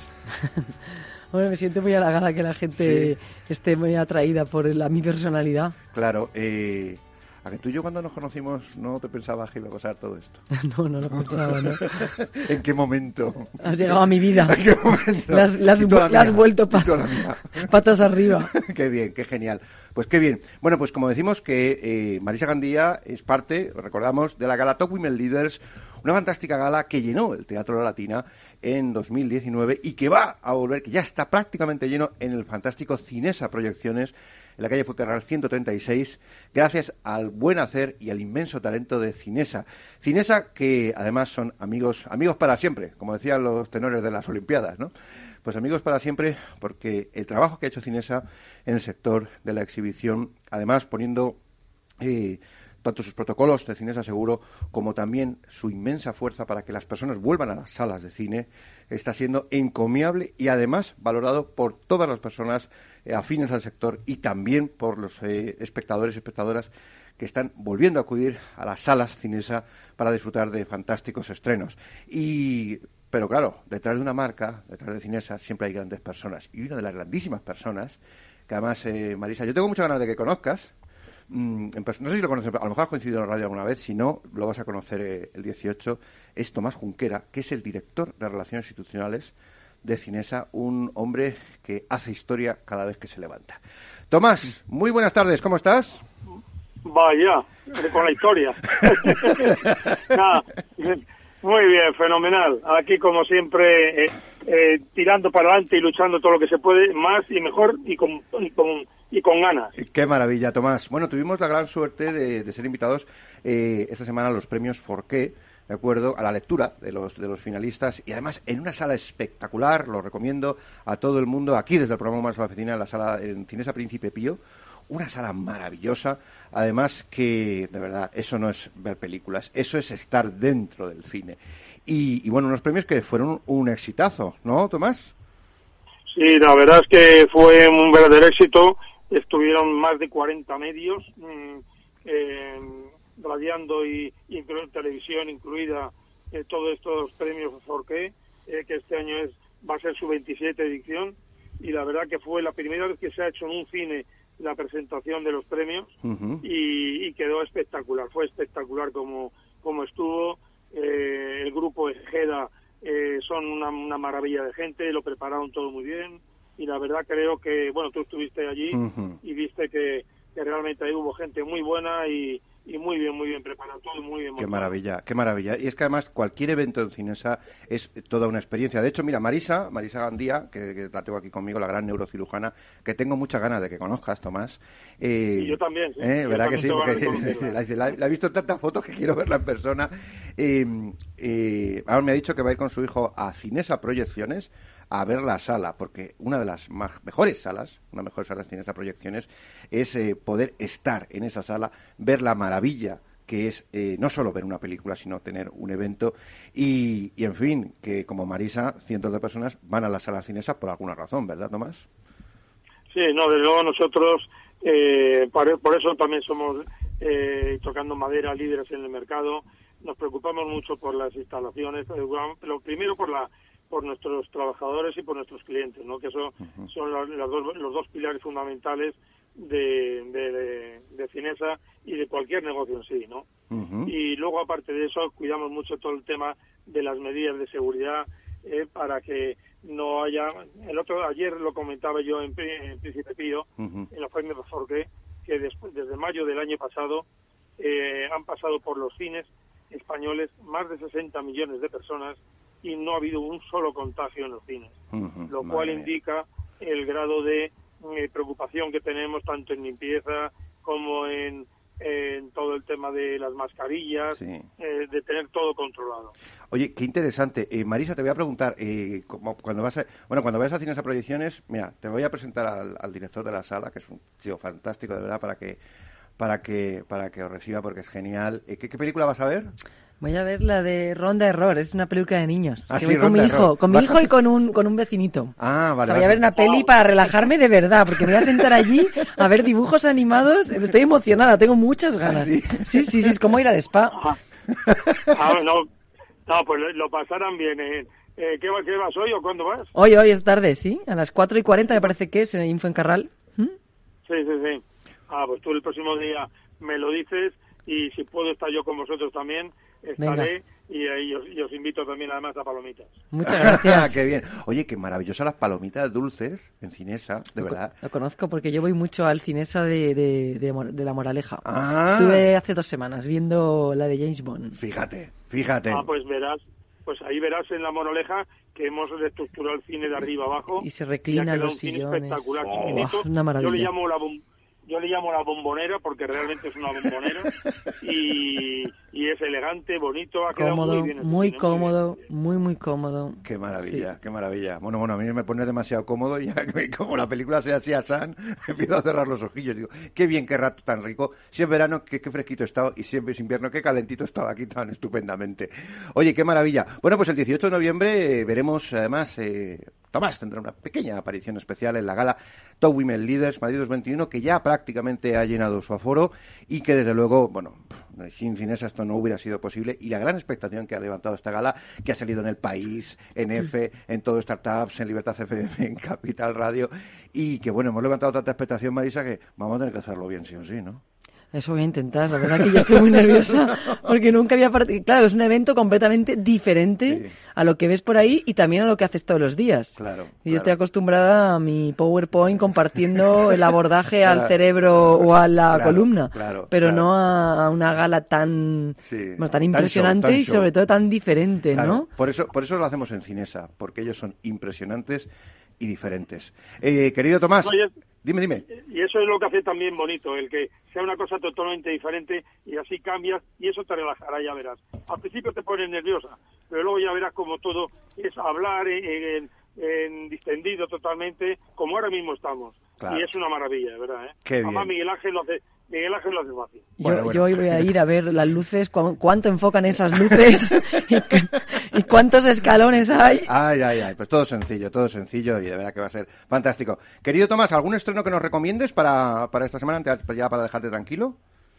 Bueno, me siento muy halagada que la gente sí. esté muy atraída por la, mi personalidad. Claro, eh... ¿A que tú y yo cuando nos conocimos no te pensabas que iba a pasar todo esto? No, no lo pensaba, ¿no? ¿En qué momento? Has llegado a mi vida. ¿En qué momento? Las, las, las has vuelto pa patas arriba. Qué bien, qué genial. Pues qué bien. Bueno, pues como decimos que eh, Marisa Gandía es parte, recordamos, de la gala Top Women Leaders, una fantástica gala que llenó el Teatro La Latina en dos mil diecinueve y que va a volver, que ya está prácticamente lleno en el fantástico Cinesa Proyecciones, en la calle Fuencarral ciento treinta y seis, gracias al buen hacer y al inmenso talento de Cinesa. Cinesa, que además son amigos, amigos para siempre, como decían los tenores de las Olimpiadas, ¿no? Pues amigos para siempre, porque el trabajo que ha hecho Cinesa en el sector de la exhibición, además poniendo eh, tanto sus protocolos de Cinesa Seguro como también su inmensa fuerza para que las personas vuelvan a las salas de cine, está siendo encomiable y además valorado por todas las personas eh, afines al sector y también por los eh, espectadores y espectadoras que están volviendo a acudir a las salas Cinesa para disfrutar de fantásticos estrenos. Y pero claro, detrás de una marca, detrás de Cinesa, siempre hay grandes personas. Y una de las grandísimas personas, que además, eh, Marisa, yo tengo muchas ganas de que conozcas, mmm, en no sé si lo conoces, a lo mejor has coincidido en la radio alguna vez, si no, lo vas a conocer eh, el dieciocho, es Tomás Junquera, que es el director de Relaciones Institucionales de Cinesa, un hombre que hace historia cada vez que se levanta. Tomás, muy buenas tardes, ¿cómo estás? Vaya, con la historia. Nada, muy bien, fenomenal. Aquí, como siempre, eh, eh, tirando para adelante y luchando todo lo que se puede, más y mejor y con, y con, y con ganas. Qué maravilla, Tomás. Bueno, tuvimos la gran suerte de, de ser invitados eh, esta semana a los premios Forqué, de acuerdo, a la lectura de los de los finalistas, y además en una sala espectacular, lo recomiendo a todo el mundo, aquí desde el programa Humanos en la Oficina, en la sala en Cinesa Príncipe Pío, una sala maravillosa, además que, de verdad, eso no es ver películas, eso es estar dentro del cine. Y, y bueno, unos premios que fueron un exitazo, ¿no, Tomás? Sí, la verdad es que fue un verdadero éxito, estuvieron más de cuarenta medios, mmm, eh, radiando y, y en televisión incluida eh, todos estos premios Forqué, eh, que este año es va a ser su veintisiete edición, y la verdad que fue la primera vez que se ha hecho en un cine la presentación de los premios, uh-huh. y, y quedó espectacular, fue espectacular como, como estuvo, eh, el grupo Ejeda eh, son una, una maravilla de gente, lo prepararon todo muy bien, y la verdad creo que, bueno, tú estuviste allí, uh-huh. y viste que, que realmente ahí hubo gente muy buena y y muy bien, muy bien preparado, todo muy bien. Qué maravilla, qué maravilla. Y es que además cualquier evento en Cinesa es toda una experiencia. De hecho, mira, Marisa, Marisa Gandía, que, que la tengo aquí conmigo, la gran neurocirujana, que tengo muchas ganas de que conozcas, Tomás. Eh, y yo también, sí. Eh, yo ¿verdad también que sí? Porque la, la, la he visto en tantas fotos que quiero verla en persona. Eh, eh, ahora me ha dicho que va a ir con su hijo a Cinesa Proyecciones a ver la sala, porque una de las más, mejores salas, una de las mejores salas tiene esas proyecciones, es eh, poder estar en esa sala, ver la maravilla que es eh, no solo ver una película, sino tener un evento y, y, en fin, que como Marisa, cientos de personas van a las salas cinesas por alguna razón, ¿verdad, Tomás? Sí, no, desde luego nosotros, eh, por, por eso también somos, eh, tocando madera, líderes en el mercado, nos preocupamos mucho por las instalaciones, pero primero por la por nuestros trabajadores y por nuestros clientes, ¿no? Que eso uh-huh. son los, los, dos, los dos pilares fundamentales de, de, de, de Cinesa y de cualquier negocio en sí, ¿no? Uh-huh. Y luego, aparte de eso, cuidamos mucho todo el tema de las medidas de seguridad eh, para que no haya... El otro ayer lo comentaba yo en, en Príncipe Pío, uh-huh. en la Jaime Bazorque, que después, desde mayo del año pasado eh, han pasado por los cines españoles más de sesenta millones de personas y no ha habido un solo contagio en los cines, uh-huh, lo cual mía. indica el grado de eh, preocupación que tenemos tanto en limpieza como en, en todo el tema de las mascarillas, sí. eh, de tener todo controlado. Oye, qué interesante. Eh, Marisa, te voy a preguntar, eh, como cuando vas a, bueno, cuando vayas a Cines a Proyecciones, mira, te voy a presentar al, al director de la sala, que es un tío fantástico, de verdad, para que para que para que os reciba, porque es genial. Eh, ¿qué, ¿Qué película vas a ver? Voy a ver la de Ronda Error, es una película de niños. Ah, que sí, voy con mi hijo, Error. con mi hijo y con un con un vecinito. Ah, vale. O sea, voy vale. a ver una peli para relajarme de verdad, porque me voy a sentar allí a ver dibujos animados. Estoy emocionada, tengo muchas ganas. ¿Sí? Sí, sí, sí, es como ir al spa. Ah, ah no, no, pues lo, lo pasarán bien. Eh. Eh, ¿qué, ¿Qué vas hoy o cuándo vas? Hoy, hoy es tarde, sí, a las cuatro y cuarenta me parece que es en Infoencarral. ¿Mm? Sí, sí, sí. Ah, pues tú el próximo día me lo dices y si puedo estar yo con vosotros también, estaré. Venga. Y, y, os, y os invito también además a palomitas. Muchas gracias. Qué bien. Oye, qué maravillosas las palomitas dulces en Cinesa, de lo, verdad. Lo conozco porque yo voy mucho al Cinesa de, de, de, de La Moraleja. Ah. Estuve hace dos semanas viendo la de James Bond. Fíjate, fíjate. Ah, pues verás, pues ahí verás en La Moraleja que hemos reestructurado el cine de arriba abajo. Y se reclinan los sillones. Espectacular, oh, una maravilla. Yo le llamo la bom- Yo le llamo la bombonera porque realmente es una bombonera y, y es elegante, bonito, ha quedado cómodo, muy bien. Muy cine, cómodo, muy, muy, muy cómodo. Qué maravilla, sí. qué maravilla. Bueno, bueno, a mí me pone demasiado cómodo y ya como la película sea así a San, empiezo a cerrar los ojillos. Digo, qué bien, qué rato tan rico. Si es verano, qué, qué fresquito he estado y siempre es invierno, qué calentito estaba aquí tan estupendamente. Oye, qué maravilla. Bueno, pues el dieciocho de noviembre eh, veremos además... Eh, Tomás tendrá una pequeña aparición especial en la gala Top Women Leaders Madrid dos mil veintiuno, que ya prácticamente ha llenado su aforo y que desde luego, bueno, sin Cinesa esto no hubiera sido posible, y la gran expectación que ha levantado esta gala, que ha salido en El País, en F, en Todo Startups, en Libertad F M, en Capital Radio, y que bueno, hemos levantado tanta expectación, Marisa, que vamos a tener que hacerlo bien sí o sí, ¿no? Eso voy a intentar, la verdad que yo estoy muy nerviosa porque nunca había participado. Claro, es un evento completamente diferente sí. a lo que ves por ahí y también a lo que haces todos los días. Claro. Y yo claro. estoy acostumbrada a mi PowerPoint compartiendo el abordaje claro. al cerebro o a la claro, columna, claro, pero claro. no a, a una gala tan, sí. bueno, tan impresionante tan show, tan y sobre show. todo tan diferente, claro. ¿no? Por eso, por eso lo hacemos en Cinesa, porque ellos son impresionantes y diferentes. Eh, querido Tomás... Oye, Dime, dime. Y eso es lo que hace también bonito, el que sea una cosa totalmente diferente y así cambias y eso te relajará, ya verás. Al principio te pones nerviosa, pero luego ya verás como todo es hablar en, en, en distendido totalmente, como ahora mismo estamos. Claro. Y es una maravilla, ¿verdad? ¿eh? Qué Además, bien. Miguel Ángel lo hace... Miguel Ángel lo hace fácil. Yo, bueno, bueno. yo hoy voy a ir a ver las luces, cu- cuánto enfocan esas luces y, y cuántos escalones hay. Ay, ay, ay, pues todo sencillo, todo sencillo y de verdad que va a ser fantástico. Querido Tomás, ¿algún estreno que nos recomiendes para, para esta semana, antes, ya para dejarte tranquilo?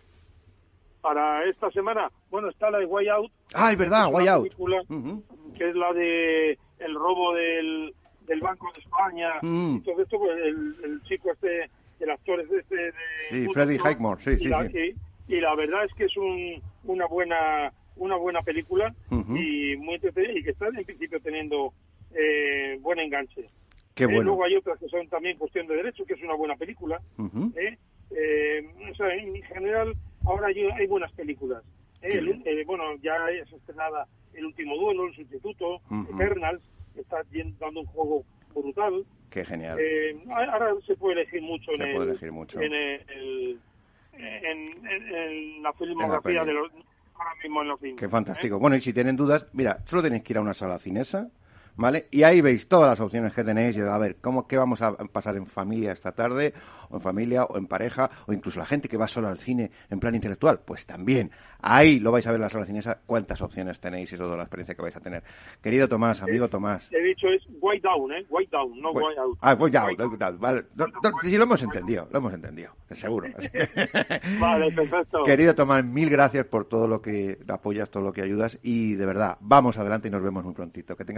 Para esta semana, bueno, está la de Way Out. Ah, es verdad, Way Out. Película, uh-huh. Que es la de el robo del, del Banco de España. Uh-huh. Y todo esto, pues el, el chico este... el actor es este de sí, Freddie Highmore, sí, sí, y la, sí. Y, y la verdad es que es un, una buena una buena película uh-huh. y muy entretenida y que está en principio teniendo eh, buen enganche. Qué bueno. Eh, luego hay otras que son también Cuestión de Derecho, que es una buena película. Uh-huh. eh, eh, o sea, en general ahora hay, hay buenas películas. Eh, el, eh, bueno, ya es estrenada El Último Duelo, El Sustituto, uh-huh. Eternals, está dando un juego brutal. Qué genial. Eh, ahora se puede elegir mucho, se en, puede el, elegir mucho. En, el, en, en, en la filmografía de los, ahora mismo en los cines. Qué fantástico. ¿eh? Bueno, y si tienen dudas, mira, solo tenéis que ir a una sala cinesa, ¿vale? Y ahí veis todas las opciones que tenéis. Y a ver, ¿cómo, ¿qué vamos a pasar en familia esta tarde? O en familia, o en pareja, o incluso la gente que va sola al cine en plan intelectual. Pues también, ahí lo vais a ver en la sala cinesa, cuántas opciones tenéis y toda la experiencia que vais a tener. Querido Tomás, amigo Tomás. He dicho es White Down, ¿eh? White Down, no White Out. Ah, White Out, White Out. Vale. No, no, sí, lo hemos entendido, lo hemos entendido, seguro. Vale, perfecto. Querido Tomás, mil gracias por todo lo que apoyas, todo lo que ayudas y de verdad, vamos adelante y nos vemos muy prontito. Que tengas un grandísimo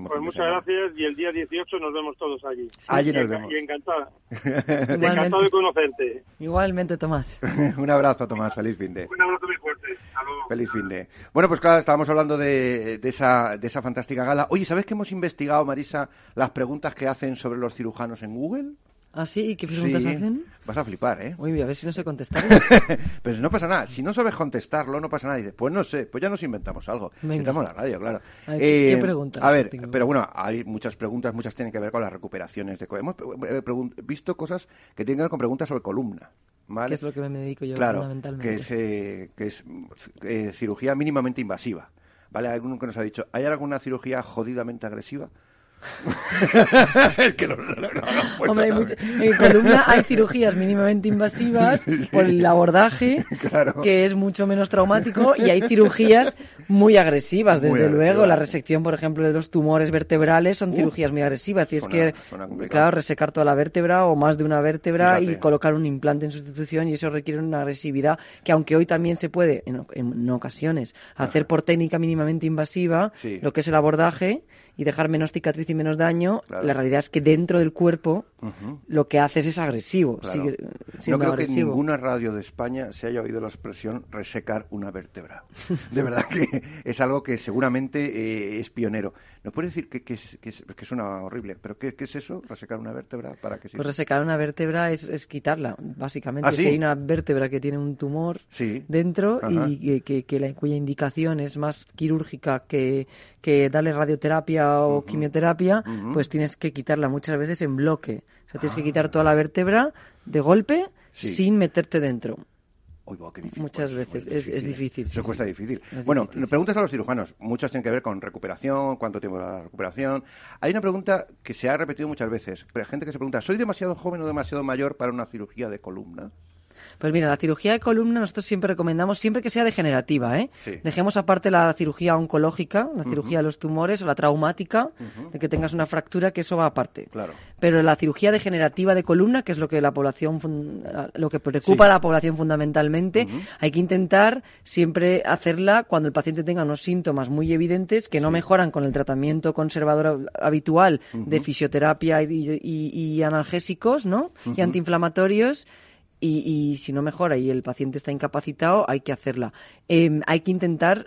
próximo Pues fin de muchas semana. gracias y el día dieciocho nos vemos todos allí. Sí. Allí nos y, vemos. Y encantada. Igualmente. Encantado de conocerte. Igualmente, Tomás. Un abrazo, Tomás. Feliz fin de. Un abrazo muy fuerte. Hasta luego. Feliz fin de. Bueno, pues claro, estábamos hablando de, de, esa, de esa fantástica gala. Oye, ¿sabes que hemos investigado, Marisa, las preguntas que hacen sobre los cirujanos en Google? ¿Ah, sí? ¿Y qué preguntas Sí. hacen? Vas a flipar, ¿eh? Uy, a ver si no sé contestarlas. Pues no pasa nada. Si no sabes contestarlo, no pasa nada. Dices, pues no sé, pues ya nos inventamos algo. Venga. Inventamos la radio, claro. A ver, ¿qué- Eh, qué preguntas A ver, tengo? pero bueno, hay muchas preguntas, muchas tienen que ver con las recuperaciones de... co- Hemos eh, pregun- visto cosas que tienen que ver con preguntas sobre columna, ¿vale? Que es lo que me dedico yo Claro, fundamentalmente. que es, eh, que es eh, cirugía mínimamente invasiva. ¿Vale? Hay alguno que nos ha dicho, ¿hay alguna cirugía jodidamente agresiva? Es que no, no, no, no, no, Hombre, hay no, mucho- en columna hay cirugías mínimamente invasivas por el abordaje, Claro. que es mucho menos traumático, y hay cirugías muy agresivas, desde Muy luego. agresivas. La resección, por ejemplo, de los tumores vertebrales son Uh, cirugías muy agresivas. Tienes suena- que, suena complicado. claro, resecar toda la vértebra o más de una vértebra Fíjate. y colocar un implante en sustitución, y eso requiere una agresividad que, aunque hoy también se puede, en, en ocasiones, hacer por técnica mínimamente invasiva, Sí. lo que es el abordaje, y dejar menos cicatriz y menos daño, Claro. la realidad es que dentro del cuerpo Ujú. lo que haces es agresivo, Claro. sigue No siendo creo que en agresivo. ninguna radio de España se haya oído la expresión resecar una vértebra. De verdad que es algo que seguramente eh, es pionero. ¿Nos puede decir que, que, es, que, es, que suena horrible? ¿Pero qué, qué es eso? ¿Resecar una vértebra? ¿Para qué sirve? Pues resecar una vértebra es, es quitarla, básicamente. ¿Ah, sí? Si hay una vértebra que tiene un tumor Sí. dentro Ajá. y que, que- que la, cuya indicación es más quirúrgica que, que darle radioterapia o quimioterapia, Ujú. pues tienes que quitarla muchas veces en bloque. O sea, tienes que quitar toda la vértebra de golpe Sí. sin meterte dentro. Uy, buah, qué difícil. Muchas Pues, veces. muy Es- es difícil, Eso sí, cuesta sí. difícil. Es Bueno, difícil, sí. preguntas a los cirujanos. Muchas tienen que ver con recuperación, cuánto tiempo da la recuperación. Hay una pregunta que se ha repetido muchas veces. Pero hay gente que se pregunta, ¿soy demasiado joven o demasiado mayor para una cirugía de columna? Pues mira, la cirugía de columna nosotros siempre recomendamos, siempre que sea degenerativa, ¿eh? Sí. Dejemos aparte la cirugía oncológica, la cirugía de los tumores o la traumática, de que tengas una fractura, que eso va aparte. Claro. Pero la cirugía degenerativa de columna, que es lo que la población fun- lo que preocupa Sí. a la población fundamentalmente, hay que intentar siempre hacerla cuando el paciente tenga unos síntomas muy evidentes que no mejoran con el tratamiento conservador habitual de fisioterapia y, y- y analgésicos, ¿no? Y antiinflamatorios. Y, y si no mejora y el paciente está incapacitado, hay que hacerla. Eh, hay que intentar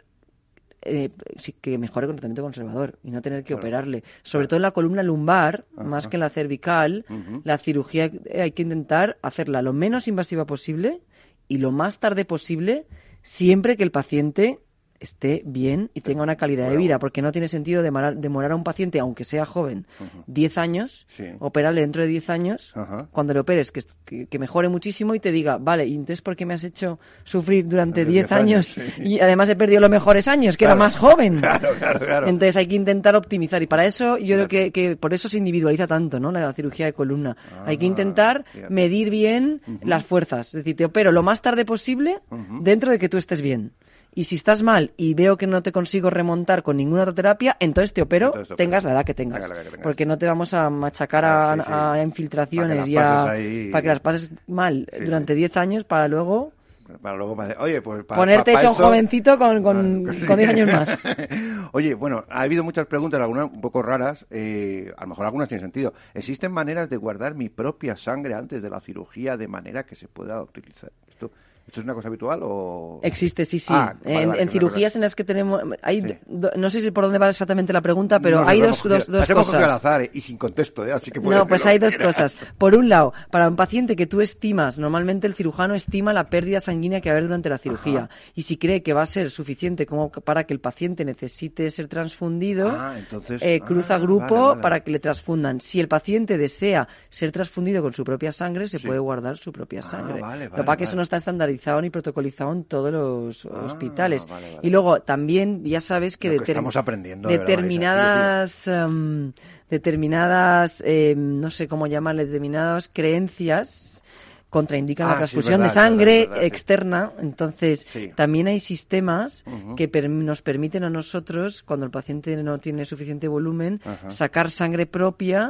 eh, sí, que mejore con tratamiento conservador y no tener que operarle. Sobre todo en la columna lumbar, más que en la cervical, la cirugía eh, hay que intentar hacerla lo menos invasiva posible y lo más tarde posible, siempre que el paciente esté bien y tenga una calidad de vida, porque no tiene sentido demorar, demorar a un paciente, aunque sea joven, diez años, Sí. operarle dentro de diez años, Ajá. cuando le operes, que, que, que mejore muchísimo y te diga, vale, ¿y entonces por qué me has hecho sufrir durante Durante diez diez años? años, sí. Y además he perdido los mejores años, que Claro. era más joven. Claro, claro, claro. Entonces hay que intentar optimizar y para eso yo creo que, que por eso se individualiza tanto, ¿no? La cirugía de columna. hay que Ah, intentar fíjate. medir bien las fuerzas. Es decir, te opero lo más tarde posible dentro de que tú estés bien. Y si estás mal y veo que no te consigo remontar con ninguna otra terapia, entonces te opero, Entonces te opero. tengas la edad que tengas. Tenga la edad que tengas. Porque no te vamos a machacar a, Ah, sí, sí. a infiltraciones Para que y las a, pases ahí. para que las pases mal Sí, durante sí. diez años para luego Para luego para decir, oye, pues para ponerte pa- pa hecho un esto- jovencito con, con, Sí. con diez años más. Oye, bueno, ha habido muchas preguntas, algunas un poco raras, eh, a lo mejor algunas tienen sentido. ¿Existen maneras de guardar mi propia sangre antes de la cirugía de manera que se pueda utilizar? ¿Esto, esto es una cosa habitual o...? Existe, sí, sí. Ah, vale, en vale, en que cirugías no en las que tenemos... hay Sí. do- No sé si por dónde va exactamente la pregunta, pero Nos hay lo dos, hemos dos, cogido- dos las hemos cogido al cosas. azar, eh, y sin contexto, ¿eh? Así que puede No, decir pues lo hay que dos quiera. cosas. Por un lado, para un paciente que tú estimas, normalmente el cirujano estima la pérdida sanguínea que va a haber durante la cirugía. Y si cree que va a ser suficiente como que- para que el paciente necesite ser transfundido, Ah, entonces- eh, cruza ah, grupo vale, vale. para que le transfundan. Si el paciente desea ser transfundido con su propia sangre, se Sí. puede guardar su propia sangre. vale, Lo que vale, pasa es que eso vale. no está estandarizado ni protocolizado en todos los Ah, hospitales. vale, vale. Y luego también ya sabes que, Lo que determin- estamos aprendiendo, de verdad, determinadas em, determinadas em, no sé cómo llamarle, determinadas creencias contraindican Ah, la sí, transfusión verdad, de sangre verdad, verdad, sí. externa. Entonces, Sí. también hay sistemas Ujú. que per- nos permiten a nosotros, cuando el paciente no tiene suficiente volumen, Ajá. sacar sangre propia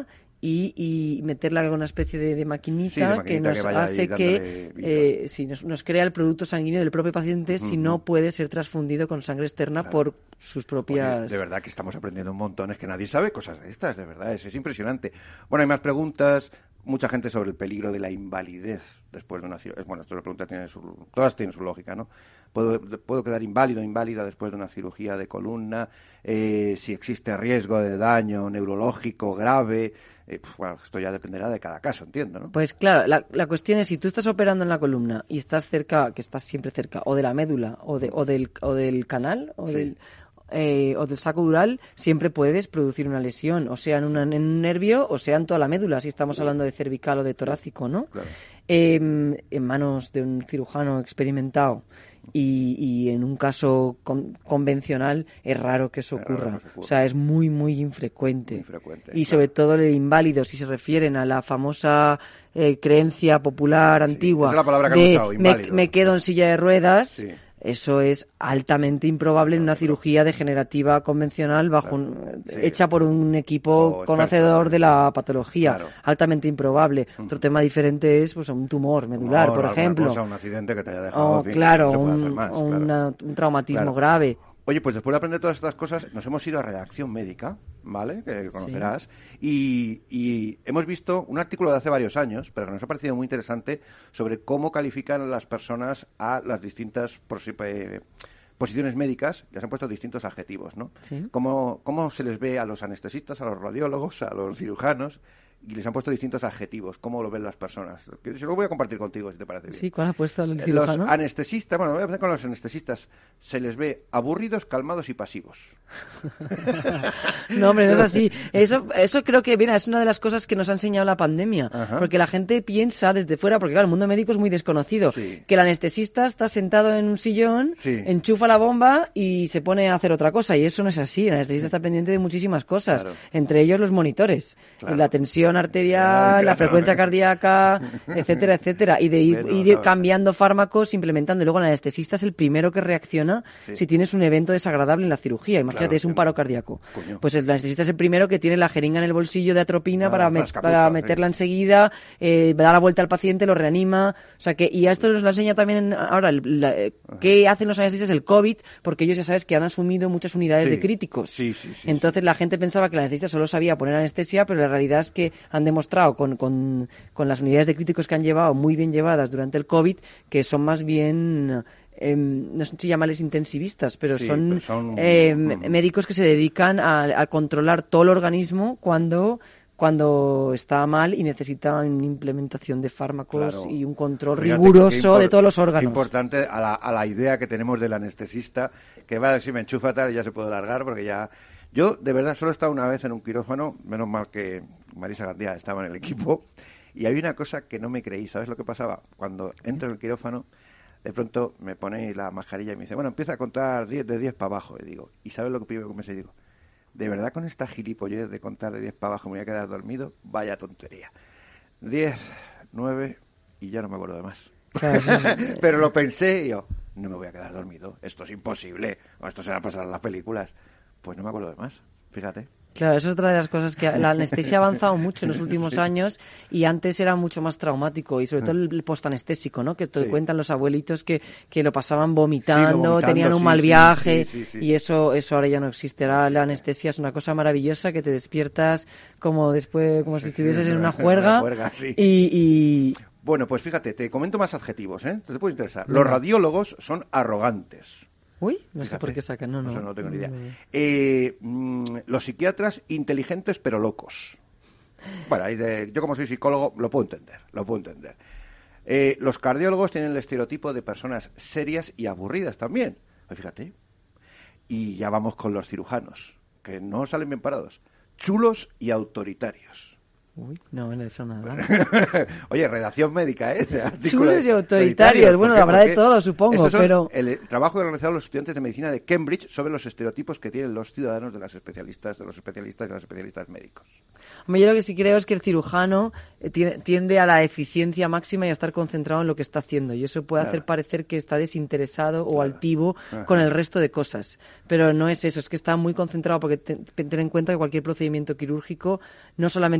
y, y meterla con una especie de, de, maquinita, sí, de maquinita que nos que hace que eh, sí, nos, nos crea el producto sanguíneo del propio paciente uh-huh. si no puede ser transfundido con sangre externa claro. por sus propias... Oye, de verdad que estamos aprendiendo un montón, es que nadie sabe cosas de estas, de verdad, es, es impresionante. Bueno, hay más preguntas, mucha gente sobre el peligro de la invalidez después de una cirugía. Bueno, esto la pregunta tiene su, todas tienen su lógica, ¿no? ¿Puedo, puedo quedar inválido o inválida después de una cirugía de columna? Eh, si existe riesgo de daño neurológico grave... Eh, pues, bueno, esto ya dependerá de cada caso, entiendo, ¿no? Pues claro, la, la cuestión es si tú estás operando en la columna y estás cerca, que estás siempre cerca, o de la médula, o, de, o, del, o del canal, o sí. del... Eh, o del saco dural, siempre puedes producir una lesión, o sea en, una, en un nervio o sea en toda la médula, si estamos hablando de cervical o de torácico, ¿no? Claro. Eh, en manos de un cirujano experimentado y, y en un caso con, convencional es raro que eso ocurra. Que o sea, es muy, muy infrecuente. Muy frecuente, y sobre claro. todo el inválido, si se refieren a la famosa eh, creencia popular sí, antigua esa es la palabra que de han usado, inválido. Me, me quedo en silla de ruedas... Sí. Eso es altamente improbable en una cirugía degenerativa convencional bajo un, sí. hecha por un equipo oh, conocedor de la patología. Claro. Altamente improbable. Uh-huh. Otro tema diferente es pues un tumor medular, no, por ejemplo. Cosa, un accidente que te haya dejado. Oh, claro, no un, más, claro. Una, un traumatismo claro. grave. Oye, pues después de aprender todas estas cosas, nos hemos ido a Redacción Médica, ¿vale? Que conocerás. Sí. Y, y hemos visto un artículo de hace varios años, pero que nos ha parecido muy interesante, sobre cómo califican las personas a las distintas posi- posiciones médicas. Les han puesto distintos adjetivos, ¿no? Sí. Cómo, cómo se les ve a los anestesistas, a los radiólogos, a los cirujanos, y les han puesto distintos adjetivos. ¿Cómo lo ven las personas? Se lo voy a compartir contigo, si te parece bien. Sí, ¿cuál ha puesto el cirujano? Los anestesistas, bueno, voy a empezar con los anestesistas. Se les ve aburridos, calmados y pasivos. No, hombre, no es así. Eso, eso creo que, mira, es una de las cosas que nos ha enseñado la pandemia. Ajá. Porque la gente piensa desde fuera, porque claro, el mundo médico es muy desconocido, sí. que el anestesista está sentado en un sillón, sí. enchufa la bomba y se pone a hacer otra cosa. Y eso no es así. El anestesista está pendiente de muchísimas cosas, claro. entre ellos los monitores, claro. la tensión arterial, claro, claro. la frecuencia cardíaca, etcétera, etcétera, y de ir, bueno, ir cambiando fármacos, implementando. Y luego el anestesista es el primero que reacciona sí. si tienes un evento desagradable en la cirugía. Imagínate, claro, es un paro cardíaco. Coño. Pues el anestesista es el primero que tiene la jeringa en el bolsillo de atropina ah, para, met, capusta, para meterla sí. enseguida, eh, da la vuelta al paciente, lo reanima. O sea que, y a esto nos lo enseña también ahora, la, qué hacen los anestesistas el COVID, porque ellos ya sabes que han asumido muchas unidades sí. de críticos. Sí, sí, sí, Entonces sí. la gente pensaba que el anestesista solo sabía poner anestesia, pero la realidad es que han demostrado con, con, con las unidades de críticos que han llevado, muy bien llevadas durante el COVID, que son más bien, eh, no sé si llamarles intensivistas, pero sí, son, pero son eh, um, médicos que se dedican a, a controlar todo el organismo cuando... cuando está mal y necesita una implementación de fármacos claro. y un control Fíjate riguroso impor- de todos los órganos. Importante a la, a la idea que tenemos del anestesista, que va a decir, me enchufa tal y ya se puede largar, porque ya... Yo, de verdad, solo he estado una vez en un quirófano, menos mal que Marisa Gandía estaba en el equipo, y había una cosa que no me creí. ¿Sabes lo que pasaba? Cuando entro en el quirófano, de pronto me pone la mascarilla y me dice, bueno, empieza a contar diez de diez para abajo. Y digo, ¿y sabes lo que primero que me sé? Digo, ¿de verdad con esta gilipollez de contar de diez para abajo me voy a quedar dormido? Vaya tontería. diez, nueve y ya no me acuerdo de más. Claro, sí, sí. Pero lo pensé y yo, no me voy a quedar dormido. Esto es imposible. O esto se va a pasar en las películas. Pues no me acuerdo de más. Fíjate. Claro, eso es otra de las cosas que la anestesia ha avanzado mucho en los últimos sí. años y antes era mucho más traumático y sobre todo el postanestésico, ¿no? Que te sí. cuentan los abuelitos que, que lo pasaban vomitando, sí, vomitando tenían un sí, mal viaje sí, sí, sí, sí. y eso eso ahora ya no existe. Ahora la anestesia es una cosa maravillosa que te despiertas como después, como si estuvieses sí, en una juerga, una juerga sí. y, y... Bueno, pues fíjate, te comento más adjetivos, ¿eh? Te puede interesar. Los radiólogos son arrogantes. Uy, no Fíjate, sé por qué sacan, no, no. Eso no tengo ni idea. Eh, mm, los psiquiatras, inteligentes pero locos. Bueno, ahí de, yo como soy psicólogo lo puedo entender, lo puedo entender. Eh, los cardiólogos tienen el estereotipo de personas serias y aburridas también. Pues fíjate. Y ya vamos con los cirujanos, que no salen bien parados. Chulos y autoritarios. Uy, no, en eso nada. Oye, redacción médica, ¿eh? Chulos y autoritarios. Bueno, habrá de todo, supongo, pero... El, el trabajo que han realizado los estudiantes de medicina de Cambridge sobre los estereotipos que tienen los ciudadanos de las especialistas, de los especialistas y de las especialistas médicos. Hombre, yo lo que sí creo es que el cirujano tiende a la eficiencia máxima y a estar concentrado en lo que está haciendo. Y eso puede claro. hacer parecer que está desinteresado claro. o altivo Ajá. con el resto de cosas. Pero no es eso, es que está muy concentrado porque ten, ten en cuenta que cualquier procedimiento quirúrgico no solamente son las manos,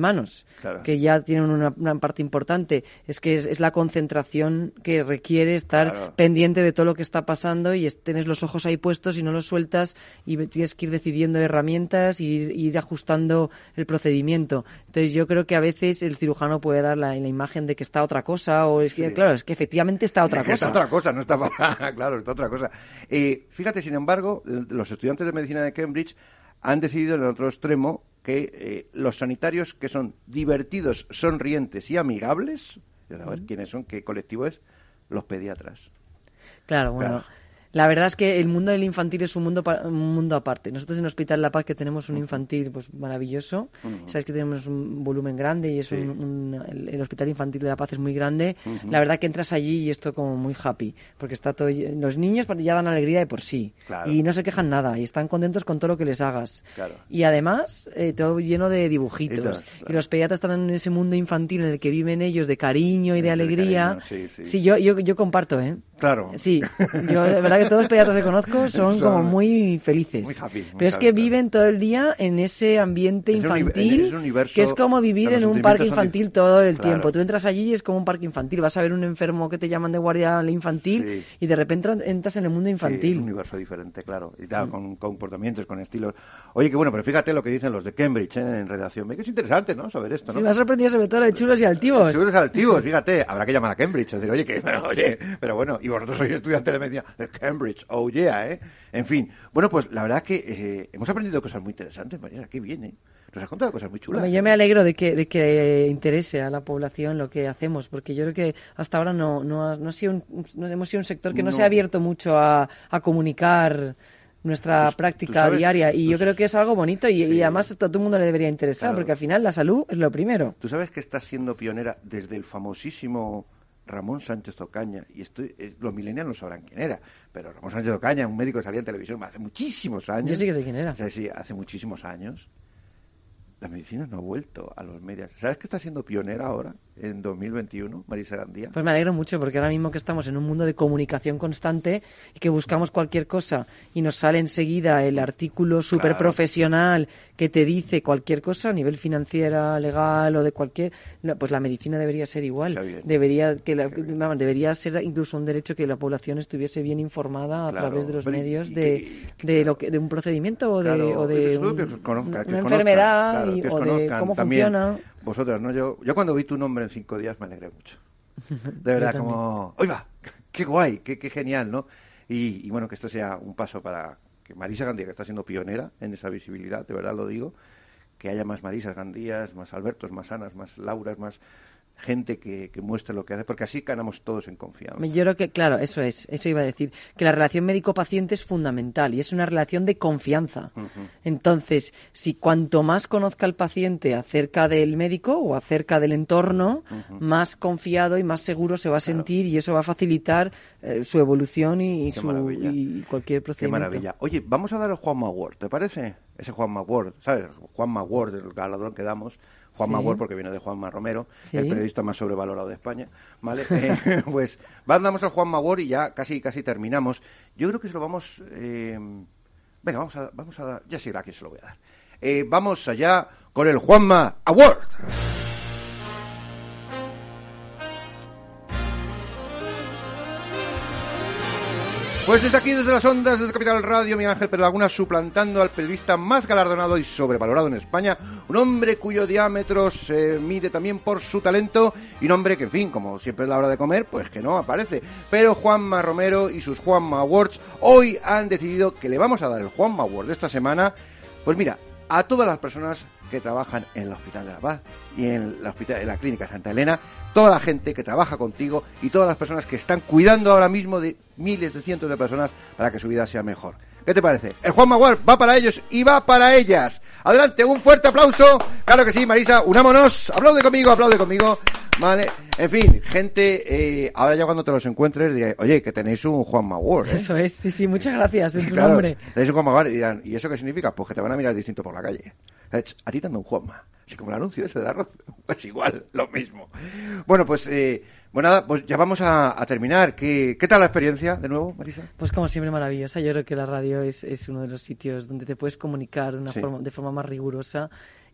manos, claro. que ya tienen una, una parte importante. Es que es, es la concentración que requiere estar claro. pendiente de todo lo que está pasando y es, tienes los ojos ahí puestos y no los sueltas y tienes que ir decidiendo herramientas y ir, ir ajustando el procedimiento. Entonces yo creo que a veces el cirujano puede dar la, la imagen de que está otra cosa o es que, sí. claro, es que efectivamente está otra es que cosa. Está otra cosa, no está claro, está otra cosa. Eh, fíjate, sin embargo, los estudiantes de medicina de Cambridge han decidido en el otro extremo que eh, los sanitarios que son divertidos, sonrientes y amigables, a ver quiénes son, qué colectivo es, los pediatras. Claro, bueno... Claro. La verdad es que el mundo del infantil es un mundo un mundo aparte. Nosotros en el Hospital La Paz que tenemos un infantil pues maravilloso, uh-huh. sabes que tenemos un volumen grande y es sí. un, un, el, el Hospital Infantil de La Paz es muy grande. Uh-huh. La verdad que entras allí y esto como muy happy, porque está todo los niños ya dan alegría de por sí claro. y no se quejan nada y están contentos con todo lo que les hagas. Claro. Y además eh, todo lleno de dibujitos. Entonces, claro. Y los pediatras están en ese mundo infantil en el que viven ellos de cariño y de alegría. De cariño, sí, sí. sí yo, yo yo comparto, ¿eh? Claro. Sí, yo de verdad que todos los pediatras que conozco son, son como muy felices. Muy happy, muy pero es que happy, viven todo el día en ese ambiente es infantil, un, universo, que es como vivir en un parque infantil todo el claro. tiempo. Tú entras allí y es como un parque infantil. Vas a ver un enfermo que te llaman de guardia infantil sí. y de repente entras en el mundo infantil. Sí, es un universo diferente, claro. Y tal, mm. con, con comportamientos, con estilos. Oye, que bueno, pero fíjate lo que dicen los de Cambridge ¿eh? en redacción. Ve que es interesante, ¿no? Saber esto, ¿no? Sí, me ha sorprendido sobre todo de chulos y altivos. Chulos y altivos, fíjate. Habrá que llamar a Cambridge. Es decir, oye, que, pero, oye, pero bueno, y vosotros sois estudiantes de medicina de Cambridge. Oh, yeah, ¿eh? En fin. Bueno, pues la verdad que eh, hemos aprendido cosas muy interesantes, María. Qué bien, ¿eh? Nos has contado cosas muy chulas. Bueno, yo me alegro de que, de que interese a la población lo que hacemos, porque yo creo que hasta ahora no, no, ha, no, ha sido un, no hemos sido un sector que no, no se ha abierto mucho a, a comunicar nuestra ¿Tú, práctica tú diaria y yo creo que es algo bonito y, sí. y además a todo el mundo le debería interesar, claro. porque al final la salud es lo primero. Tú sabes que estás siendo pionera desde el famosísimo Ramón Sánchez Ocaña, y estoy, es, los millennials no sabrán quién era, pero Ramón Sánchez Ocaña, un médico que salía en televisión hace muchísimos años. Yo sí que sé quién era. O sea, sí, hace muchísimos años. La medicina no ha vuelto a los medios. ¿Sabes que está siendo pionera ahora, en dos mil veintiuno, Marisa Gandía? Pues me alegro mucho, porque ahora mismo que estamos en un mundo de comunicación constante y que buscamos cualquier cosa y nos sale enseguida el artículo súper claro. profesional que te dice cualquier cosa a nivel financiera, legal o de cualquier... No, pues la medicina debería ser igual. Debería que la, vamos, debería ser incluso un derecho que la población estuviese bien informada a claro. través de los pero medios y, de, y, y, de, lo que, de un procedimiento o de, claro, o de un, que conozca, que una enfermedad. Claro. Y, o de cómo funciona. Vosotros, ¿no? Yo, yo cuando vi tu nombre en cinco días me alegré mucho. De verdad, como... ¡Oiga! ¡Qué guay! Qué, ¡Qué genial!, ¿no? Y, y bueno, que esto sea un paso para que Marisa Gandía, que está siendo pionera en esa visibilidad, de verdad lo digo, que haya más Marisas Gandías, más Albertos, más Anas, más Lauras, más... gente que, que muestre lo que hace, porque así ganamos todos en confianza. Yo creo que, claro, eso es, eso iba a decir, que la relación médico-paciente es fundamental y es una relación de confianza. Uh-huh. Entonces, si cuanto más conozca el paciente acerca del médico o acerca del entorno, uh-huh. más confiado y más seguro se va a sentir claro. y eso va a facilitar eh, su evolución y, y, su, y cualquier procedimiento. Qué maravilla. Oye, vamos a dar el Juanma Award, ¿te parece? Ese Juanma Award, ¿sabes? Juanma Award, el galardón que damos. Juanma sí. Award, porque viene de Juanma Romero, ¿sí? el periodista más sobrevalorado de España, ¿vale? eh, pues vamos al Juanma Award y ya casi casi terminamos. Yo creo que se lo vamos... Eh... Venga, vamos a, vamos a... Ya sé a quién se lo voy a dar. Eh, vamos allá con el Juanma Award. Pues desde aquí, desde las ondas, desde Capital Radio, Miguel Ángel Perlaguna, suplantando al periodista más galardonado y sobrevalorado en España, un hombre cuyo diámetro se mide también por su talento, y un hombre que, en fin, como siempre es la hora de comer, pues que no aparece. Pero Juanma Romero y sus Juanma Awards hoy han decidido que le vamos a dar el Juanma Award de esta semana, pues mira, a todas las personas que trabajan en el Hospital de La Paz y en la, hospital, en la Clínica Santa Elena, toda la gente que trabaja contigo y todas las personas que están cuidando ahora mismo de miles de cientos de personas para que su vida sea mejor. ¿Qué te parece? El Juanma Award va para ellos y va para ellas. Adelante, un fuerte aplauso. Claro que sí, Marisa, unámonos. Aplaude conmigo, aplaude conmigo. Vale, en fin, gente, eh, ahora ya cuando te los encuentres diré, oye, que tenéis un Juanma Award, ¿eh? Eso es, sí, sí, muchas gracias, es tu claro, nombre. Tenéis un Juanma Award y dirán, ¿y eso qué significa? Pues que te van a mirar distinto por la calle. A ti te ando un Juanma. Así como el anuncio ese de arroz, pues igual, lo mismo. Bueno, pues, eh, bueno, nada, pues ya vamos a, a terminar. ¿Qué, ¿Qué tal la experiencia, de nuevo, Marisa? Pues como siempre, maravillosa. Yo creo que la radio es, es uno de los sitios donde te puedes comunicar de, una sí. forma, de forma más rigurosa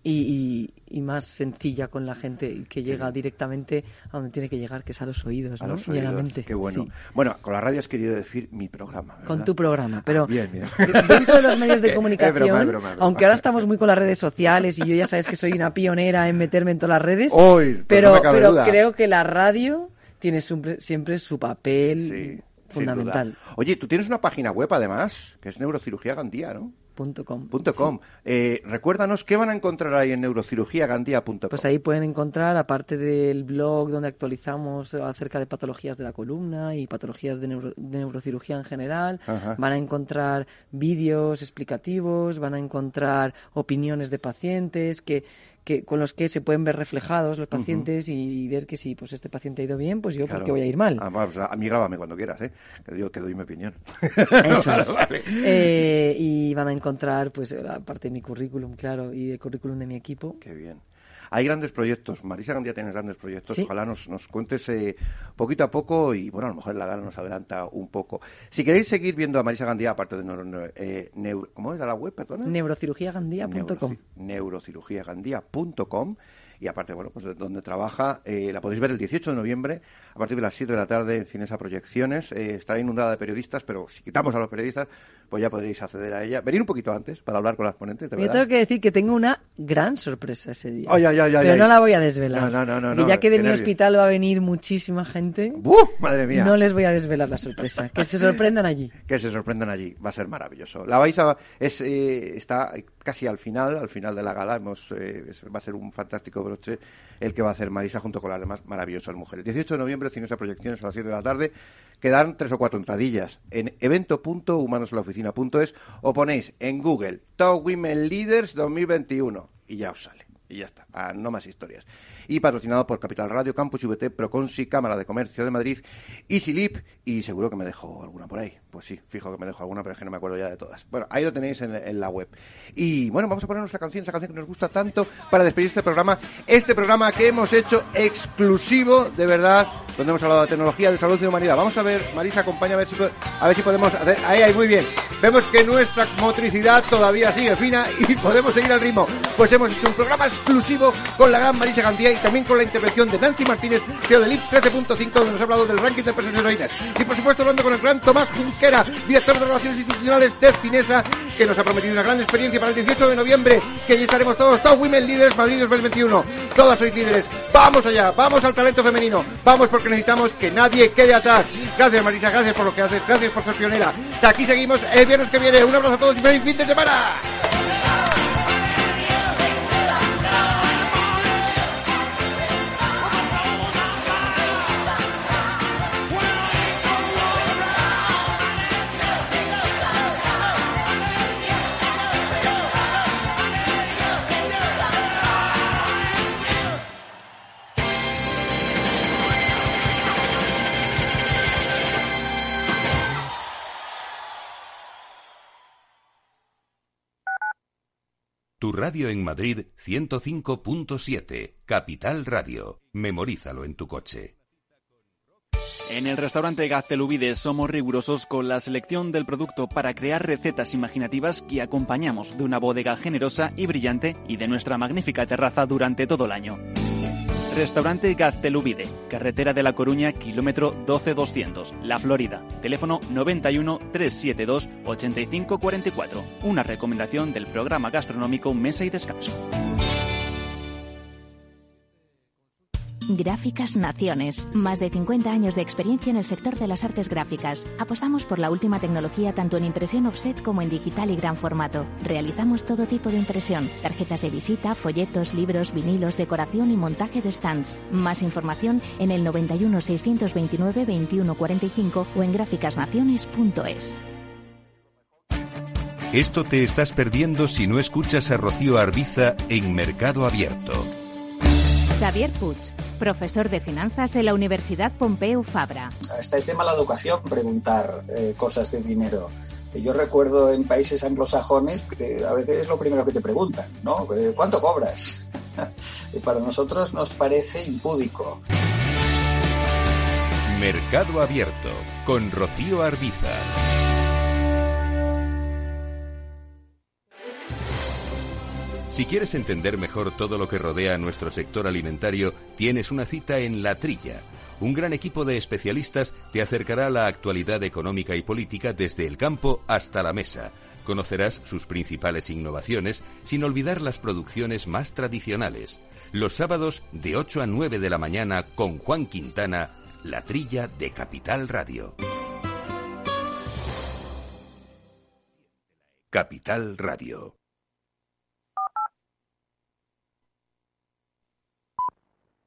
y, y, y más sencilla con la gente, que llega sí. directamente a donde tiene que llegar, que es a los oídos, a ¿no? Los oídos. Y a la mente. Qué bueno. Sí. Bueno, con la radio has querido decir mi programa, ¿verdad? Con tu programa, pero bien, bien. dentro de los medios de comunicación, es broma, es broma, es broma. aunque ahora estamos muy con las redes sociales y yo ya sabes que soy una pionera en meterme en todas las redes, Hoy, pero, no pero duda. creo que la radio tiene siempre, siempre su papel sí, fundamental. Oye, tú tienes una página web además, que es Neurocirugía Gandía, ¿no? Punto com. Punto com. Sí. Eh, recuérdanos, ¿qué van a encontrar ahí en neurocirugía gandía punto com? Pues ahí pueden encontrar, aparte del blog donde actualizamos acerca de patologías de la columna y patologías de, neuro, de neurocirugía en general, Ajá. van a encontrar vídeos explicativos, van a encontrar opiniones de pacientes que... que con los que se pueden ver reflejados los pacientes uh-huh. y ver que si pues este paciente ha ido bien, pues yo claro. ¿por qué voy a ir mal? Ah, pues a mí grábame cuando quieras, ¿eh? Que yo que doy mi opinión. Eso es. Vale. Eh, y van a encontrar, pues, aparte de mi currículum, claro, y el currículum de mi equipo. Qué bien. Hay grandes proyectos. Marisa Gandía tiene grandes proyectos. ¿Sí? Ojalá nos, nos cuentes eh, poquito a poco y, bueno, a lo mejor la gala nos adelanta un poco. Si queréis seguir viendo a Marisa Gandía, aparte de neuro, eh, neuro, ¿cómo era la web, perdona? neurocirugía gandía punto com. neurocirugía gandía punto com. Y aparte, bueno, pues donde trabaja, eh, la podéis ver el dieciocho de noviembre, a partir de las siete de la tarde en Cinesa Proyecciones. Eh, estará inundada de periodistas, pero si quitamos a los periodistas, pues ya podréis acceder a ella. Venir un poquito antes para hablar con las ponentes, de verdad. Yo tengo que decir que tengo una gran sorpresa ese día. Ay, ay, ay, pero ay, no ay. la voy a desvelar. No, no, no. no que ya no, que de mi nervios. hospital va a venir muchísima gente. ¡Buf! ¡Madre mía! No les voy a desvelar la sorpresa. Que se sorprendan allí. Que se sorprendan allí. Va a ser maravilloso. La vais a... Es, eh, está casi al final, al final de la gala. Hemos, eh, va a ser un fantástico broche el que va a hacer Marisa junto con las demás maravillosas mujeres. dieciocho de noviembre, Cinesa Proyecciones a las siete de la tarde. Quedan tres o cuatro entradillas en evento punto humanos en la oficina punto es o ponéis en Google Top Women Leaders dos mil veintiuno y ya os sale. Y ya está, ah, no más historias. Y patrocinado por Capital Radio, Campus V T, Proconsi, Cámara de Comercio de Madrid, Easylip, y seguro que me dejo alguna por ahí. Pues sí, fijo que me dejo alguna, pero es que no me acuerdo ya de todas. Bueno, ahí lo tenéis en, en la web. Y bueno, vamos a poner nuestra canción, esa canción que nos gusta tanto para despedir este programa. Este programa que hemos hecho exclusivo, de verdad, donde hemos hablado de tecnología, de salud y de humanidad. Vamos a ver, Marisa, acompáñame, a ver si, a ver si podemos hacer... Ahí, ahí, muy bien. Vemos que nuestra motricidad todavía sigue fina y podemos seguir al ritmo. Pues hemos hecho un programa exclusivo con la gran Marisa Gandía y también con la intervención de Nancy Martínez, C E O de L I P trece punto cinco, donde nos ha hablado del ranking de personas heroínas. Y por supuesto hablando con el gran Tomás Junquera, director de Relaciones Institucionales de Cinesa, que nos ha prometido una gran experiencia para el dieciocho de noviembre, que allí estaremos todos, Top Women Leaders Madrid dos mil veintiuno. Todas sois líderes. Vamos allá, vamos al talento femenino. Vamos porque necesitamos que nadie quede atrás. Gracias, Marisa, gracias por lo que haces, gracias por ser pionera. Aquí seguimos el viernes que viene. Un abrazo a todos y feliz fin de semana. Tu radio en Madrid ciento cinco punto siete, Capital Radio. Memorízalo en tu coche. En el restaurante Gaztelubides somos rigurosos con la selección del producto para crear recetas imaginativas que acompañamos de una bodega generosa y brillante y de nuestra magnífica terraza durante todo el año. Restaurante Gaztelubide, carretera de La Coruña, kilómetro doce doscientos, La Florida. Teléfono noventa y uno, trescientos setenta y dos, ochenta y cinco cuarenta y cuatro. Una recomendación del programa gastronómico Mesa y Descanso. Gráficas Naciones. Más de cincuenta años de experiencia en el sector de las artes gráficas. Apostamos por la última tecnología tanto en impresión offset como en digital y gran formato. Realizamos todo tipo de impresión. Tarjetas de visita, folletos, libros, vinilos, decoración y montaje de stands. Más información en el noventa y uno, seiscientos veintinueve, veintiuno cuarenta y cinco o en gráficas naciones punto es. Esto te estás perdiendo si no escuchas a Rocío Arbiza en Mercado Abierto. Xavier Puig, profesor de finanzas en la Universidad Pompeu Fabra. Hasta es de mala educación preguntar eh, cosas de dinero. Yo recuerdo en países anglosajones que a veces es lo primero que te preguntan, ¿no? ¿Cuánto cobras? Y para nosotros nos parece impúdico. Mercado Abierto, con Rocío Arbiza. Si quieres entender mejor todo lo que rodea a nuestro sector alimentario, tienes una cita en La Trilla. Un gran equipo de especialistas te acercará a la actualidad económica y política desde el campo hasta la mesa. Conocerás sus principales innovaciones, sin olvidar las producciones más tradicionales. Los sábados de ocho a nueve de la mañana con Juan Quintana, La Trilla de Capital Radio. Capital Radio.